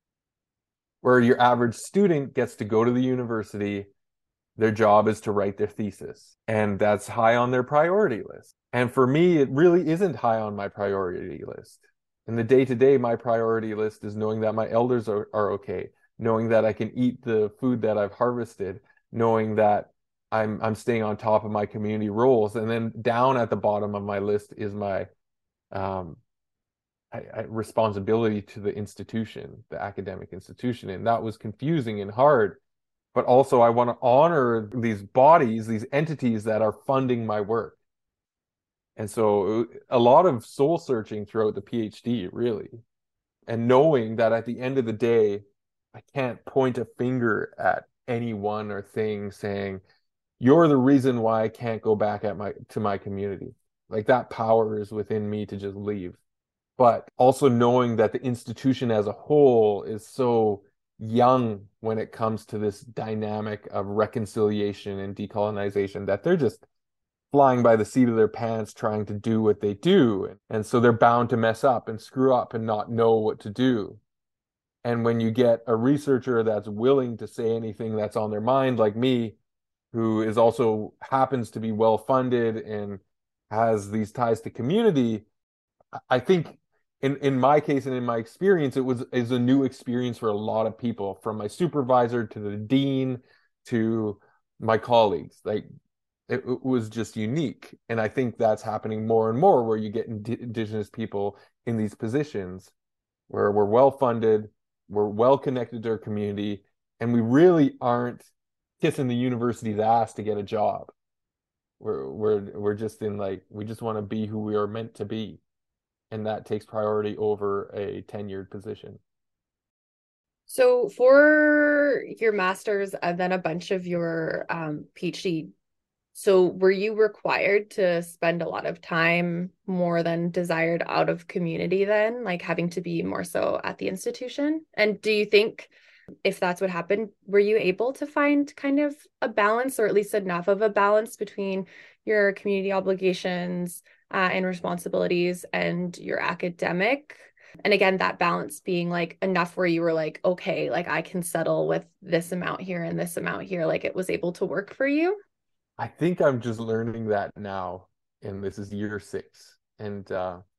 Where your average student gets to go to the university, their job is to write their thesis, and that's high on their priority list. And for me, it really isn't high on my priority list. In the day to day, my priority list is knowing that my elders are okay, knowing that I can eat the food that I've harvested, knowing that I'm staying on top of my community roles. And then down at the bottom of my list is my um, responsibility to the institution, the academic institution. And that was confusing and hard. But also, I want to honor these bodies, these entities that are funding my work. And so, a lot of soul searching throughout the PhD, really. And knowing that at the end of the day, I can't point a finger at anyone or thing saying, you're the reason why I can't go back to my community. Like that power is within me to just leave. But also knowing that the institution as a whole is so young when it comes to this dynamic of reconciliation and decolonization that they're just flying by the seat of their pants trying to do what they do. And so they're bound to mess up and screw up and not know what to do. And when you get a researcher that's willing to say anything that's on their mind, like me, who is also happens to be well funded and has these ties to community, I think in my case and in my experience, is a new experience for a lot of people, from my supervisor to the dean to my colleagues. Like it was just unique. And I think that's happening more and more, where you get indigenous people in these positions where we're well funded, we're well connected to our community, and we really aren't kissing the university's ass to get a job. We're just in, like, we just want to be who we are meant to be, and that takes priority over a tenured position. So for your master's and then a bunch of your PhD, so were you required to spend a lot of time more than desired out of community then, like having to be more so at the institution? And do you think if that's what happened, were you able to find kind of a balance or at least enough of a balance between your community obligations and responsibilities and your academic? And again, that balance being like enough where you were like, okay, like I can settle with this amount here and this amount here, like it was able to work for you? I think I'm just learning that now, and this is year 6. And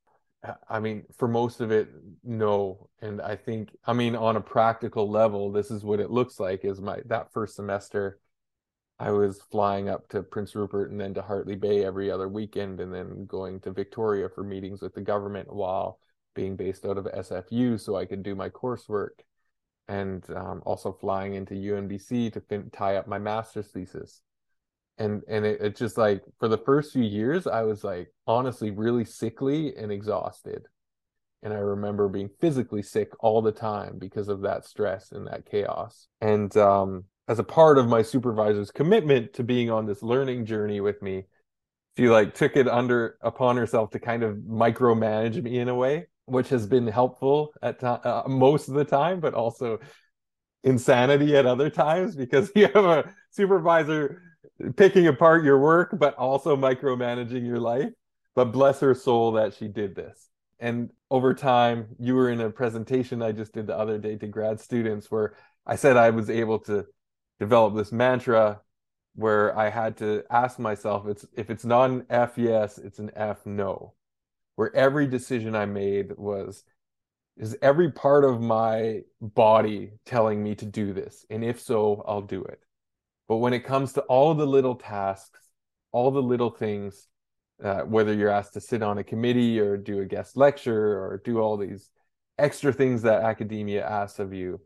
I mean, for most of it, no. And I think, I mean, on a practical level, this is what it looks like. Is my that first semester, I was flying up to Prince Rupert and then to Hartley Bay every other weekend, and then going to Victoria for meetings with the government while being based out of SFU so I could do my coursework, and also flying into UNBC to tie up my master's thesis. And it just, like, for the first few years, I was like honestly really sickly and exhausted. And I remember being physically sick all the time because of that stress and that chaos. And as a part of my supervisor's commitment to being on this learning journey with me, she like took it under upon herself to kind of micromanage me in a way, which has been helpful at most of the time, but also insanity at other times, because you have a supervisor picking apart your work but also micromanaging your life. But bless her soul that she did this. And over time, you were in a presentation I just did the other day to grad students where I said I was able to develop this mantra where I had to ask myself, if it's not an F yes, it's an F no. Where every decision I made was, is every part of my body telling me to do this? And if so, I'll do it. But when it comes to all the little tasks, all the little things, whether you're asked to sit on a committee or do a guest lecture or do all these extra things that academia asks of you,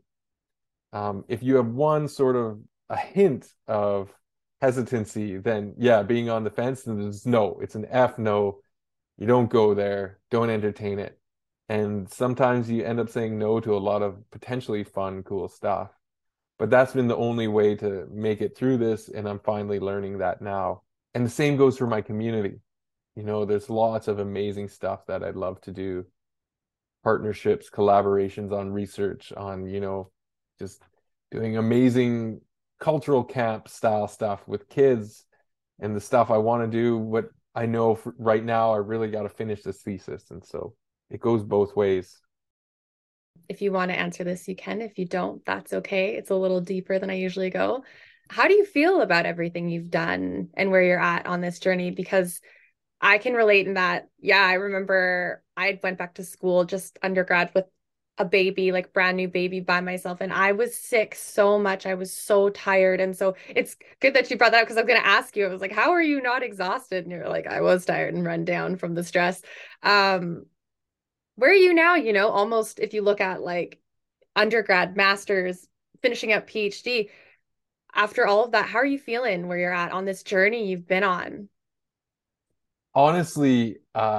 if you have one sort of a hint of hesitancy, then yeah, being on the fence, then it's no, it's an F no. You don't go there, don't entertain it. And sometimes you end up saying no to a lot of potentially fun, cool stuff. But that's been the only way to make it through this, and I'm finally learning that now. And the same goes for my community. There's lots of amazing stuff that I'd love to do. Partnerships, collaborations on research, on, just doing amazing cultural camp style stuff with kids, and the stuff I want to do. What I know right now, I really got to finish this thesis. And so it goes both ways. If you want to answer this, you can. If you don't, that's okay. It's a little deeper than I usually go. How do you feel about everything you've done and where you're at on this journey? Because I can relate in that, yeah, I remember I went back to school just undergrad with a baby, like brand new baby by myself. And I was sick so much. I was so tired. And so it's good that you brought that up because I'm going to ask you, I was like, how are you not exhausted? And you're like, I was tired and run down from the stress. Where are you now? Almost if you look at like undergrad, master's, finishing up PhD, after all of that, how are you feeling where you're at on this journey you've been on? Honestly,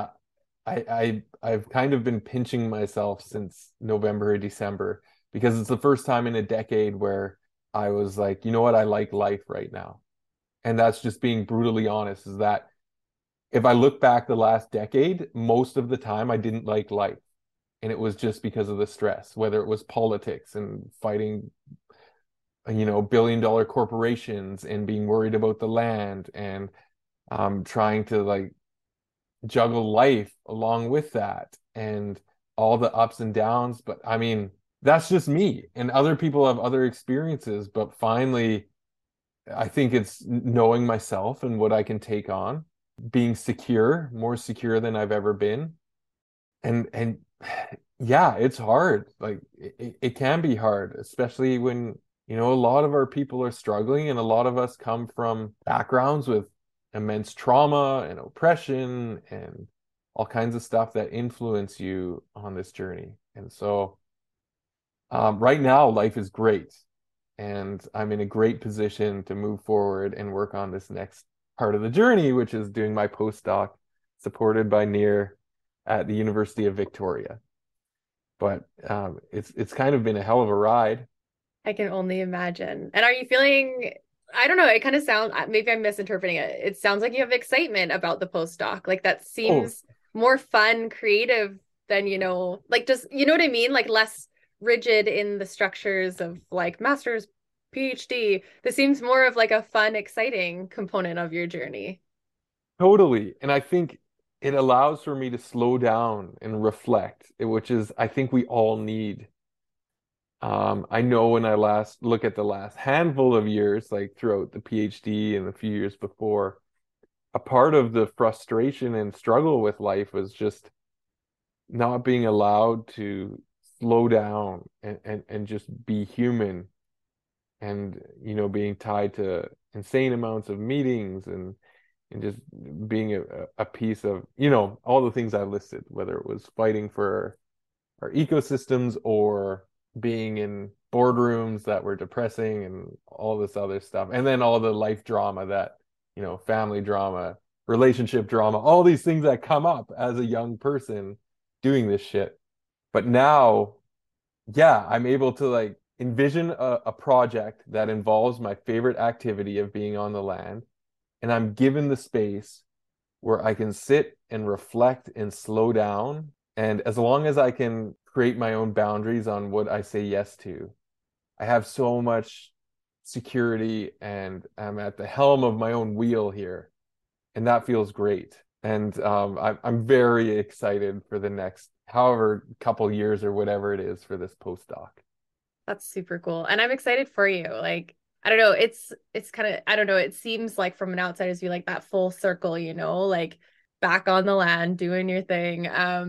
I've kind of been pinching myself since November or December, because it's the first time in a decade where I was like, you know what, I like life right now. And that's just being brutally honest, is that if I look back the last decade, most of the time I didn't like life. And it was just because of the stress, whether it was politics and fighting, billion-dollar corporations and being worried about the land, and trying to like juggle life along with that, and all the ups and downs. But I mean, that's just me, and other people have other experiences. But finally, I think it's knowing myself and what I can take on, being secure, more secure than I've ever been. And yeah, it's hard. Like it can be hard, especially when, a lot of our people are struggling, and a lot of us come from backgrounds with immense trauma and oppression and all kinds of stuff that influence you on this journey. And so right now, life is great. And I'm in a great position to move forward and work on this next part of the journey, which is doing my postdoc supported by NIR at the University of Victoria. But it's kind of been a hell of a ride. I can only imagine. And are you feeling, I don't know, it kind of sounds, maybe I'm misinterpreting it. It sounds like you have excitement about the postdoc. Like that Oh, seems more fun, creative than, like just, you know what I mean? Like less rigid in the structures of like master's, PhD. This seems more of like a fun, exciting component of your journey. totally. And I think it allows for me to slow down and reflect, which is, I think we all need. I know when I last look at the last handful of years, like throughout the PhD and a few years before, a part of the frustration and struggle with life was just not being allowed to slow down and just be human and being tied to insane amounts of meetings and just being a piece of all the things I listed, whether it was fighting for our ecosystems or being in boardrooms that were depressing and all this other stuff, and then all the life drama that family drama, relationship drama, all these things that come up as a young person doing this shit. But now, yeah, I'm able to like envision a project that involves my favorite activity of being on the land, and I'm given the space where I can sit and reflect and slow down. And as long as I can create my own boundaries on what I say yes to, I have so much security and I'm at the helm of my own wheel here. And that feels great. And I'm very excited for the next however couple years or whatever it is for this postdoc. That's super cool. And I'm excited for you. Like, I don't know, it's kind of, I don't know, it seems like from an outsider's view, like that full circle, like back on the land, doing your thing.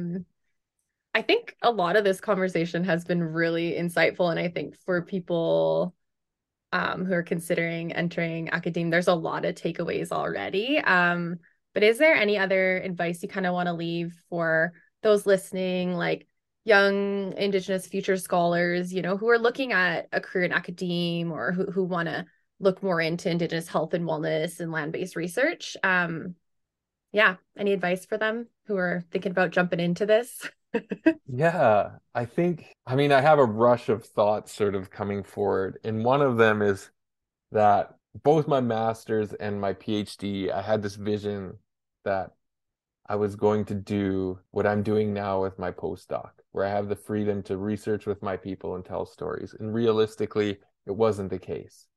I think a lot of this conversation has been really insightful. And I think for people who are considering entering academia, there's a lot of takeaways already. But is there any other advice you kind of want to leave for those listening, like young Indigenous future scholars, who are looking at a career in academia or who want to look more into Indigenous health and wellness and land-based research? Yeah, any advice for them who are thinking about jumping into this? Yeah, I mean, I have a rush of thoughts sort of coming forward. And one of them is that both my master's and my PhD, I had this vision that I was going to do what I'm doing now with my postdoc, where I have the freedom to research with my people and tell stories. And realistically, it wasn't the case.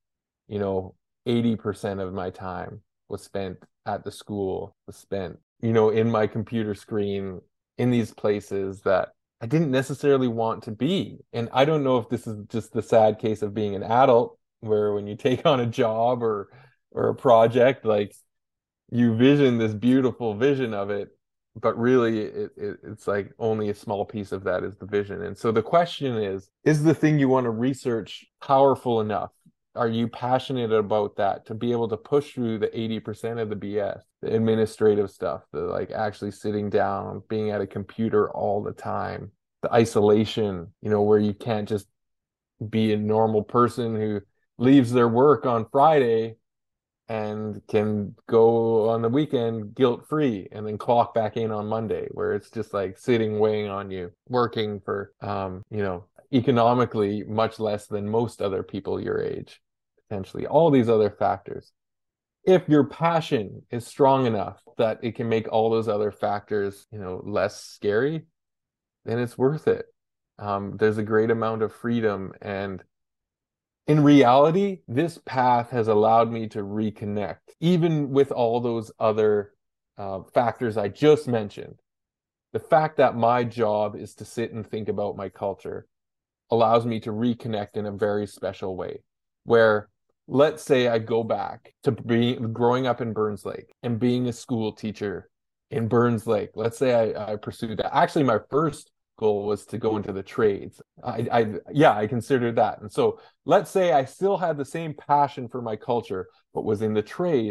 80% of my time was spent at the school, was spent, in my computer screen, in these places that I didn't necessarily want to be. And I don't know if this is just the sad case of being an adult, where when you take on a job or a project, like you vision this beautiful vision of it, but really it's like only a small piece of that is the vision. And so the question is the thing you want to research powerful enough? Are you passionate about that to be able to push through the 80% of the BS, the administrative stuff, the like actually sitting down, being at a computer all the time, the isolation, where you can't just be a normal person who leaves their work on Friday and can go on the weekend guilt free and then clock back in on Monday, where it's just like sitting weighing on you, working for economically much less than most other people your age, potentially all these other factors. If your passion is strong enough that it can make all those other factors less scary, then it's worth it. There's a great amount of freedom, and in reality, this path has allowed me to reconnect, even with all those other factors I just mentioned. The fact that my job is to sit and think about my culture allows me to reconnect in a very special way. Where, let's say I go back to growing up in Burns Lake and being a school teacher in Burns Lake. Let's say I pursued that. Actually, my first goal was to go into the trades. I considered that. And so let's say I still had the same passion for my culture, but was in the trades,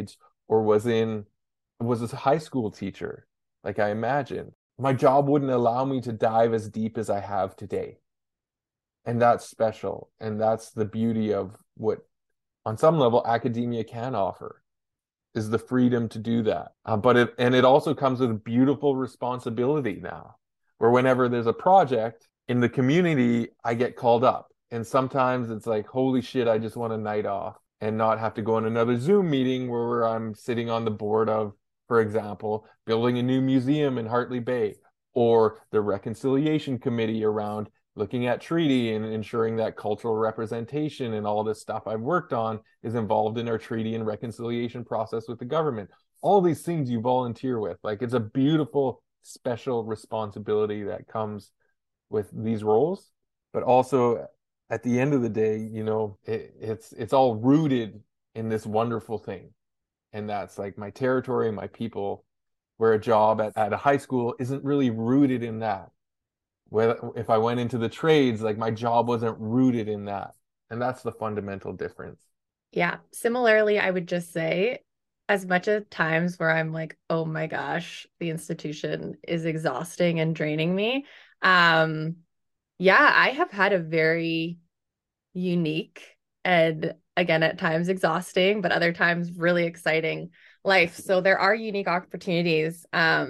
or was a high school teacher, like I imagine, my job wouldn't allow me to dive as deep as I have today. And that's special. And that's the beauty of what, on some level, academia can offer is the freedom to do that. But it also comes with a beautiful responsibility now, where whenever there's a project in the community, I get called up. And sometimes it's like, holy shit, I just want a night off and not have to go on another Zoom meeting where I'm sitting on the board of, for example, building a new museum in Hartley Bay, or the reconciliation committee around looking at treaty and ensuring that cultural representation and all this stuff I've worked on is involved in our treaty and reconciliation process with the government. All these things you volunteer with. Like, it's a beautiful, special responsibility that comes with these roles. But also, at the end of the day, it's all rooted in this wonderful thing. And that's like my territory, my people, where a job at a high school isn't really rooted in that. Whether if I went into the trades, like my job wasn't rooted in that. And that's the fundamental difference. Yeah. Similarly, I would just say, as much at times where I'm like, oh my gosh, the institution is exhausting and draining me. Um, yeah, I have had a very unique and again at times exhausting, but other times really exciting life. So there are unique opportunities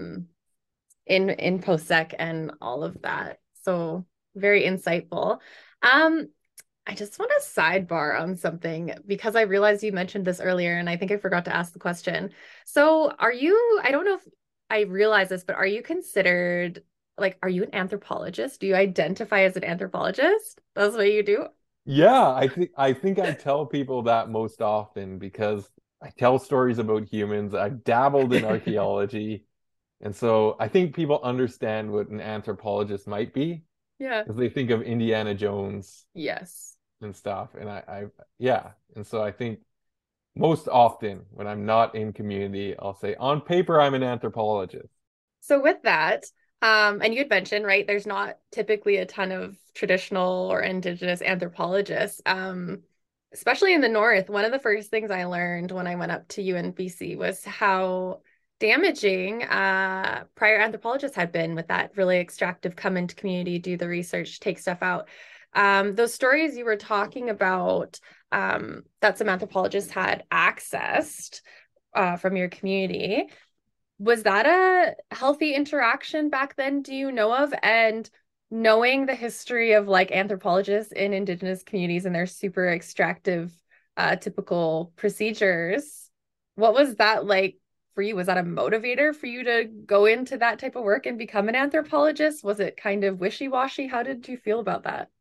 in post-sec and all of that. So very insightful. Um, I just want to sidebar on something because I realized you mentioned this earlier and I think I forgot to ask the question. So are you, I don't know if I realize this, but are you considered like, are you an anthropologist? Do you identify as an anthropologist? That's what you do? Yeah, I think I tell people that most often because I tell stories about humans. I've dabbled in archaeology. And so I think people understand what an anthropologist might be Yeah. because they think of Indiana Jones Yes. and stuff. And yeah. And so I think most often when I'm not in community, I'll say, on paper, I'm an anthropologist. So with that, and you had mentioned, right, there's not typically a ton of traditional or indigenous anthropologists. Especially in the north, one of the first things I learned when I went up to UNBC was how damaging prior anthropologists had been with that really extractive come into community, do the research, take stuff out. Those stories you were talking about that some anthropologists had accessed from your community, was that a healthy interaction back then, do you know of? And knowing the history of like anthropologists in indigenous communities and their super extractive typical procedures, what was that like for you? Was that a motivator for you to go into that type of work and become an anthropologist? Was it kind of wishy-washy? How did you feel about that?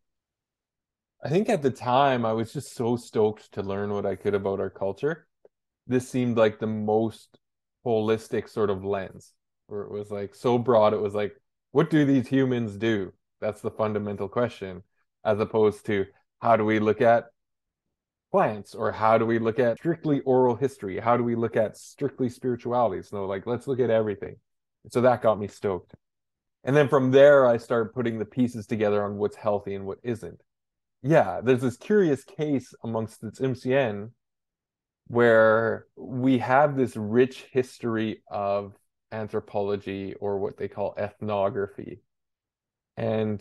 I think at the time I was just so stoked to learn what I could about our culture. This seemed like the most holistic sort of lens, where it was like so broad. It was like, what do these humans do? That's the fundamental question, as opposed to how do we look at plants, or how do we look at strictly oral history? How do we look at strictly spirituality? So like, let's look at everything. So that got me stoked. And then from there, I started putting the pieces together on what's healthy and what isn't. Yeah, there's this curious case amongst the Tsimshian where we have this rich history of anthropology, or what they call ethnography. And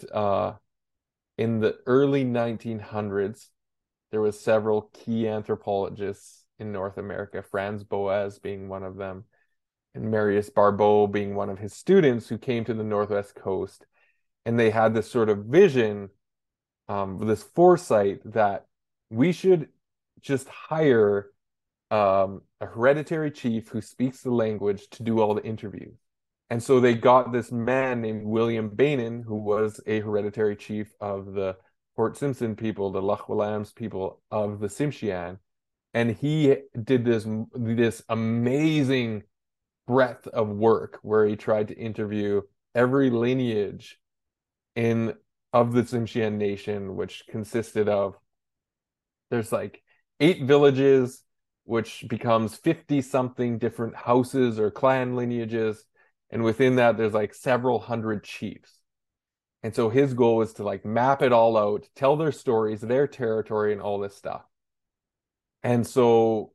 in the early 1900s, there was several key anthropologists in North America, Franz Boas being one of them, and Marius Barbeau being one of his students who came to the Northwest Coast. And they had this sort of vision, this foresight that we should just hire a hereditary chief who speaks the language to do all the interviews. And so they got this man named William Beynon, who was a hereditary chief of the Port Simpson people, the Loch Willam's people of the Tsimshian. And he did this amazing breadth of work where he tried to interview every lineage in of the Tsimshian nation, which consisted of, there's like 8 villages, which becomes 50 something different houses or clan lineages. And within that, there's like several hundred chiefs. And so his goal was to like map it all out, tell their stories, their territory, and all this stuff. And so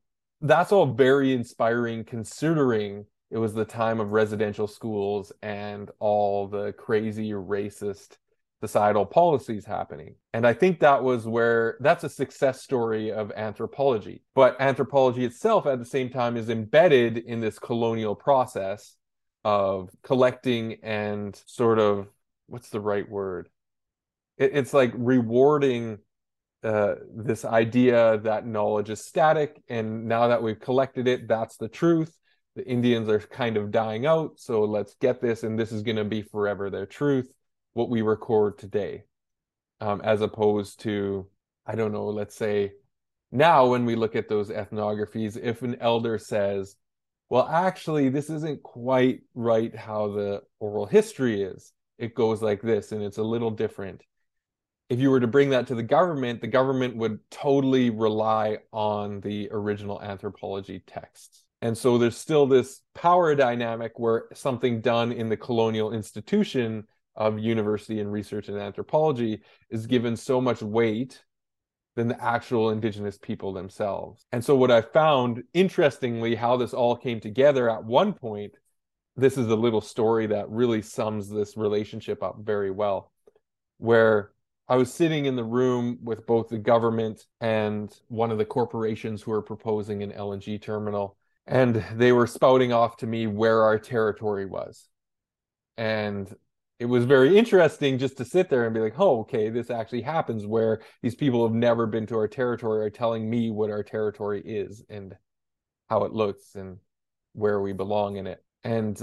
that's all very inspiring considering it was the time of residential schools and all the crazy racist societal policies happening. And I think that's a success story of anthropology. But anthropology itself at the same time is embedded in this colonial process of collecting and sort of, what's the right word? It's like rewarding this idea that knowledge is static, and now that we've collected it, that's the truth. The Indians are kind of dying out, so let's get this, and this is going to be forever their truth, what we record today, as opposed to, I don't know, let's say now when we look at those ethnographies, if an elder says, well, actually, this isn't quite right how the oral history is, it goes like this, and it's a little different. If you were to bring that to the government would totally rely on the original anthropology texts. And so there's still this power dynamic where something done in the colonial institution of university and research in anthropology is given so much weight than the actual indigenous people themselves. And so what I found, interestingly, how this all came together at one point, this is a little story that really sums this relationship up very well, where I was sitting in the room with both the government and one of the corporations who are proposing an LNG terminal, and they were spouting off to me where our territory was. And it was very interesting just to sit there and be like, oh, okay, this actually happens where these people have never been to our territory are telling me what our territory is and how it looks and where we belong in it. And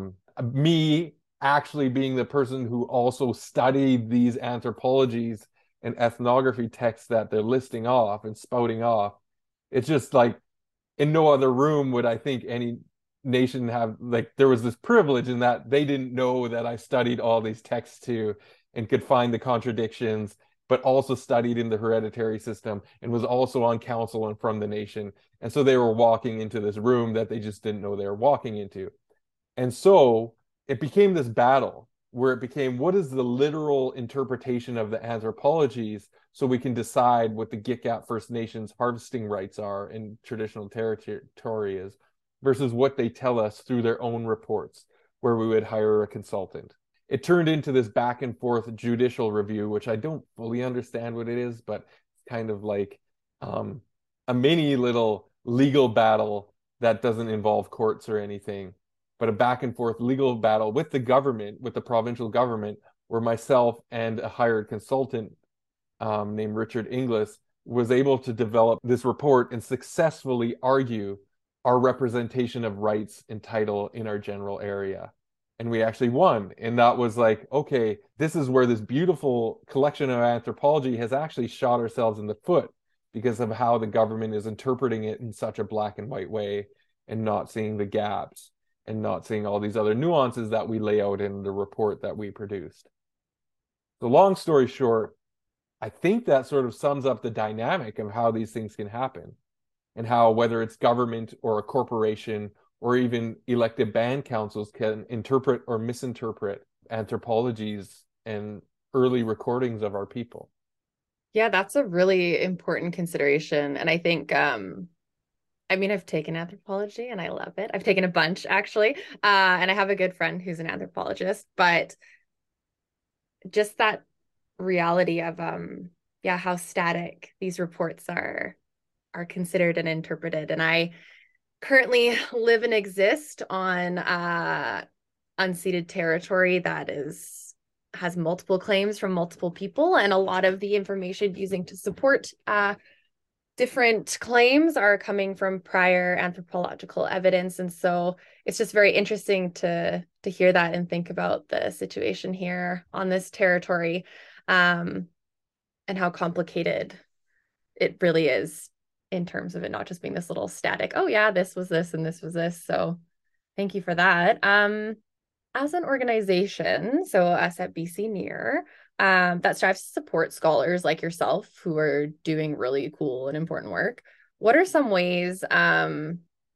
me actually being the person who also studied these anthropologies and ethnography texts that they're listing off and spouting off, it's just like in no other room would I think any nation have, like, there was this privilege in that they didn't know that I studied all these texts too and could find the contradictions, but also studied in the hereditary system and was also on council and from the nation. And so they were walking into this room that they just didn't know they were walking into. And so it became this battle where it became, what is the literal interpretation of the anthropologies so we can decide what the Gitga'at First Nations harvesting rights are in traditional territory is versus what they tell us through their own reports where we would hire a consultant. It turned into this back and forth judicial review, which I don't fully understand what it is, but it's kind of like a mini little legal battle that doesn't involve courts or anything, but a back and forth legal battle with the government, with the provincial government, where myself and a hired consultant named Richard Inglis was able to develop this report and successfully argue our representation of rights and title in our general area. And we actually won. And that was like, okay, this is where this beautiful collection of anthropology has actually shot ourselves in the foot because of how the government is interpreting it in such a black and white way and not seeing the gaps and not seeing all these other nuances that we lay out in the report that we produced. So long story short, I think that sort of sums up the dynamic of how these things can happen and how whether it's government or a corporation or even elected band councils can interpret or misinterpret anthropologies and early recordings of our people. Yeah, that's a really important consideration. And I think, I mean, I've taken anthropology and I love it. I've taken a bunch actually. And I have a good friend who's an anthropologist, but just that reality of, yeah, how static these reports are considered and interpreted. And I currently live and exist on unceded territory that has multiple claims from multiple people, and a lot of the information using to support different claims are coming from prior anthropological evidence. And so it's just very interesting to hear that and think about the situation here on this territory, and how complicated it really is in terms of it not just being this little static, oh yeah, this was this and this was this. So thank you for that. As an organization, so us at BC Near, that strives to support scholars like yourself who are doing really cool and important work, what are some ways that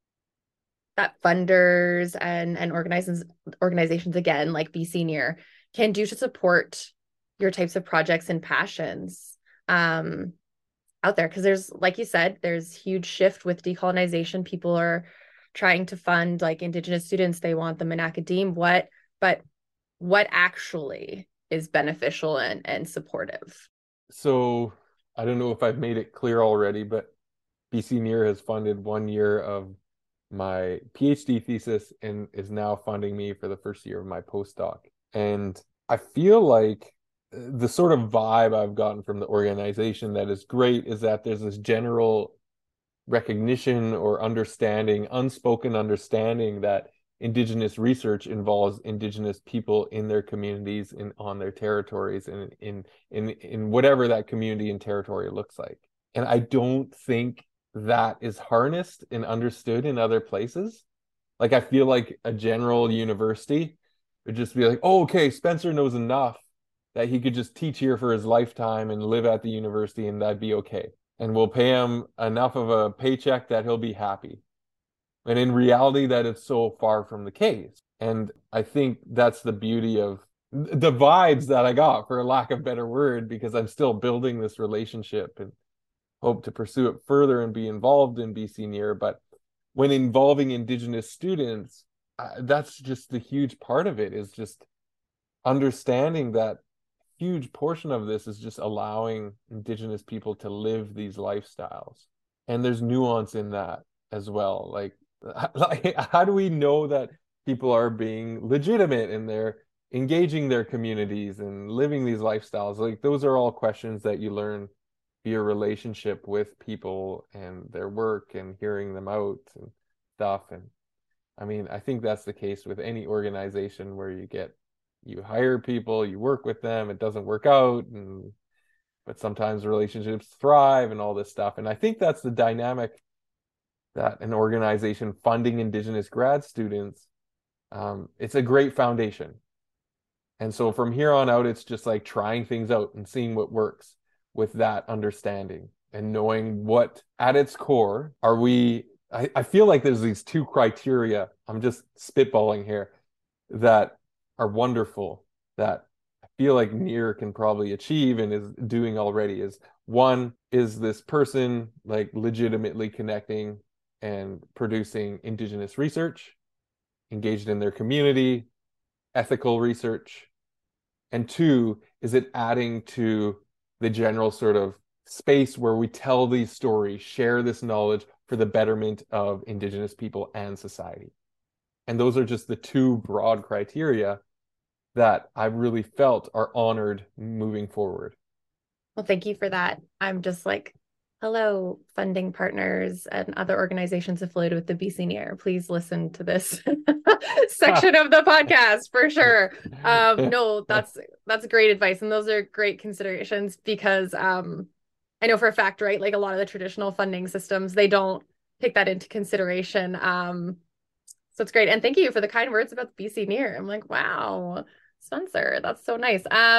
funders and organizations again like BC Near can do to support your types of projects and passions? out there? Because there's, like you said, there's huge shift with decolonization. People are trying to fund like Indigenous students. They want them in academe. But what actually is beneficial and supportive? So I don't know if I've made it clear already, but BC Near has funded 1 year of my PhD thesis and is now funding me for the first year of my postdoc. And I feel like the sort of vibe I've gotten from the organization that is great is that there's this general recognition or understanding, unspoken understanding that Indigenous research involves Indigenous people in their communities, in on their territories, and in whatever that community and territory looks like. And I don't think that is harnessed and understood in other places. Like I feel like a general university would just be like, oh, okay, Spencer knows enough that he could just teach here for his lifetime and live at the university and that'd be okay. And we'll pay him enough of a paycheck that he'll be happy. And in reality, that is so far from the case. And I think that's the beauty of the vibes that I got, for a lack of a better word, because I'm still building this relationship and hope to pursue it further and be involved in BC Near. But when involving Indigenous students, that's just the huge part of it, is just understanding that huge portion of this is just allowing Indigenous people to live these lifestyles. And there's nuance in that as well. Like how do we know that people are being legitimate and they're engaging their communities and living these lifestyles? Like those are all questions that you learn via relationship with people and their work and hearing them out and stuff. And I mean, I think that's the case with any organization where you hire people, you work with them, it doesn't work out, but sometimes relationships thrive and all this stuff. And I think that's the dynamic that an organization funding Indigenous grad students, it's a great foundation. And so from here on out, it's just like trying things out and seeing what works with that understanding and knowing what at its core are we. I feel like there's these two criteria, I'm just spitballing here, that are wonderful, that I feel like Near can probably achieve and is doing already. Is one, is this person like legitimately connecting and producing Indigenous research, engaged in their community, ethical research? And two, is it adding to the general sort of space where we tell these stories, share this knowledge for the betterment of Indigenous people and society? And those are just the two broad criteria that I've really felt are honored moving forward. Well, thank you for that. I'm just like, hello, funding partners and other organizations affiliated with the BC Near. Please listen to this section of the podcast for sure. No, that's great advice, and those are great considerations because I know for a fact, right? Like a lot of the traditional funding systems, they don't take that into consideration. So it's great, and thank you for the kind words about the BC Near. I'm like, wow, Spencer, that's so nice.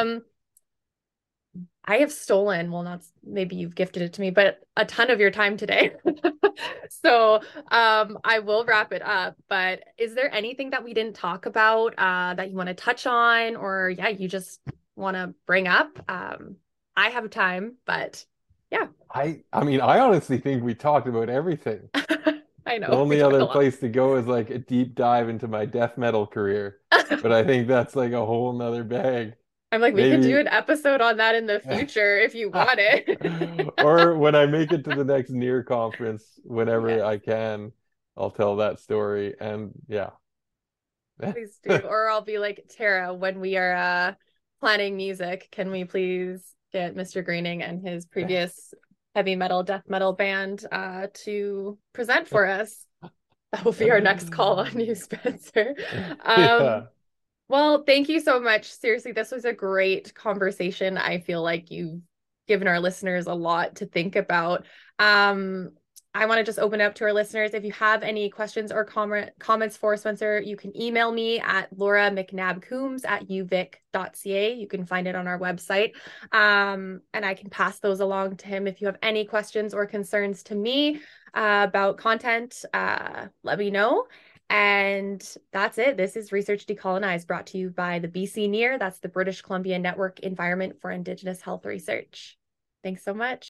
I have stolen, well, not maybe you've gifted it to me, but a ton of your time today. So I will wrap it up. But is there anything that we didn't talk about that you want to touch on, or yeah, you just want to bring up? I have time, but yeah. I mean, I honestly think we talked about everything. I The know we only talked a other lot. place to go is like a deep dive into my death metal career. But I think that's like a whole nother bag. I'm like, we could do Maybe an episode on that in the future if you want it. or when I make it to the next Near conference, whenever Yes, I can, I'll tell that story. And yeah. please do. Or I'll be like, Tara, when we are planning music, can we please get Mr. Greening and his previous heavy metal, death metal band to present for us? That will be our next call on you, Spencer. Um, Yeah. Well, thank you so much. Seriously, this was a great conversation. I feel like you've given our listeners a lot to think about. Um, I want to just open up to our listeners. If you have any questions or comments for Spencer, you can email me at Laura McNabb-Coombs at uvic.ca. You can find it on our website. And I can pass those along to him. If you have any questions or concerns to me about content, let me know. And that's it. This is Research Decolonized, brought to you by the BC Near. That's the British Columbia Network Environment for Indigenous Health Research. Thanks so much.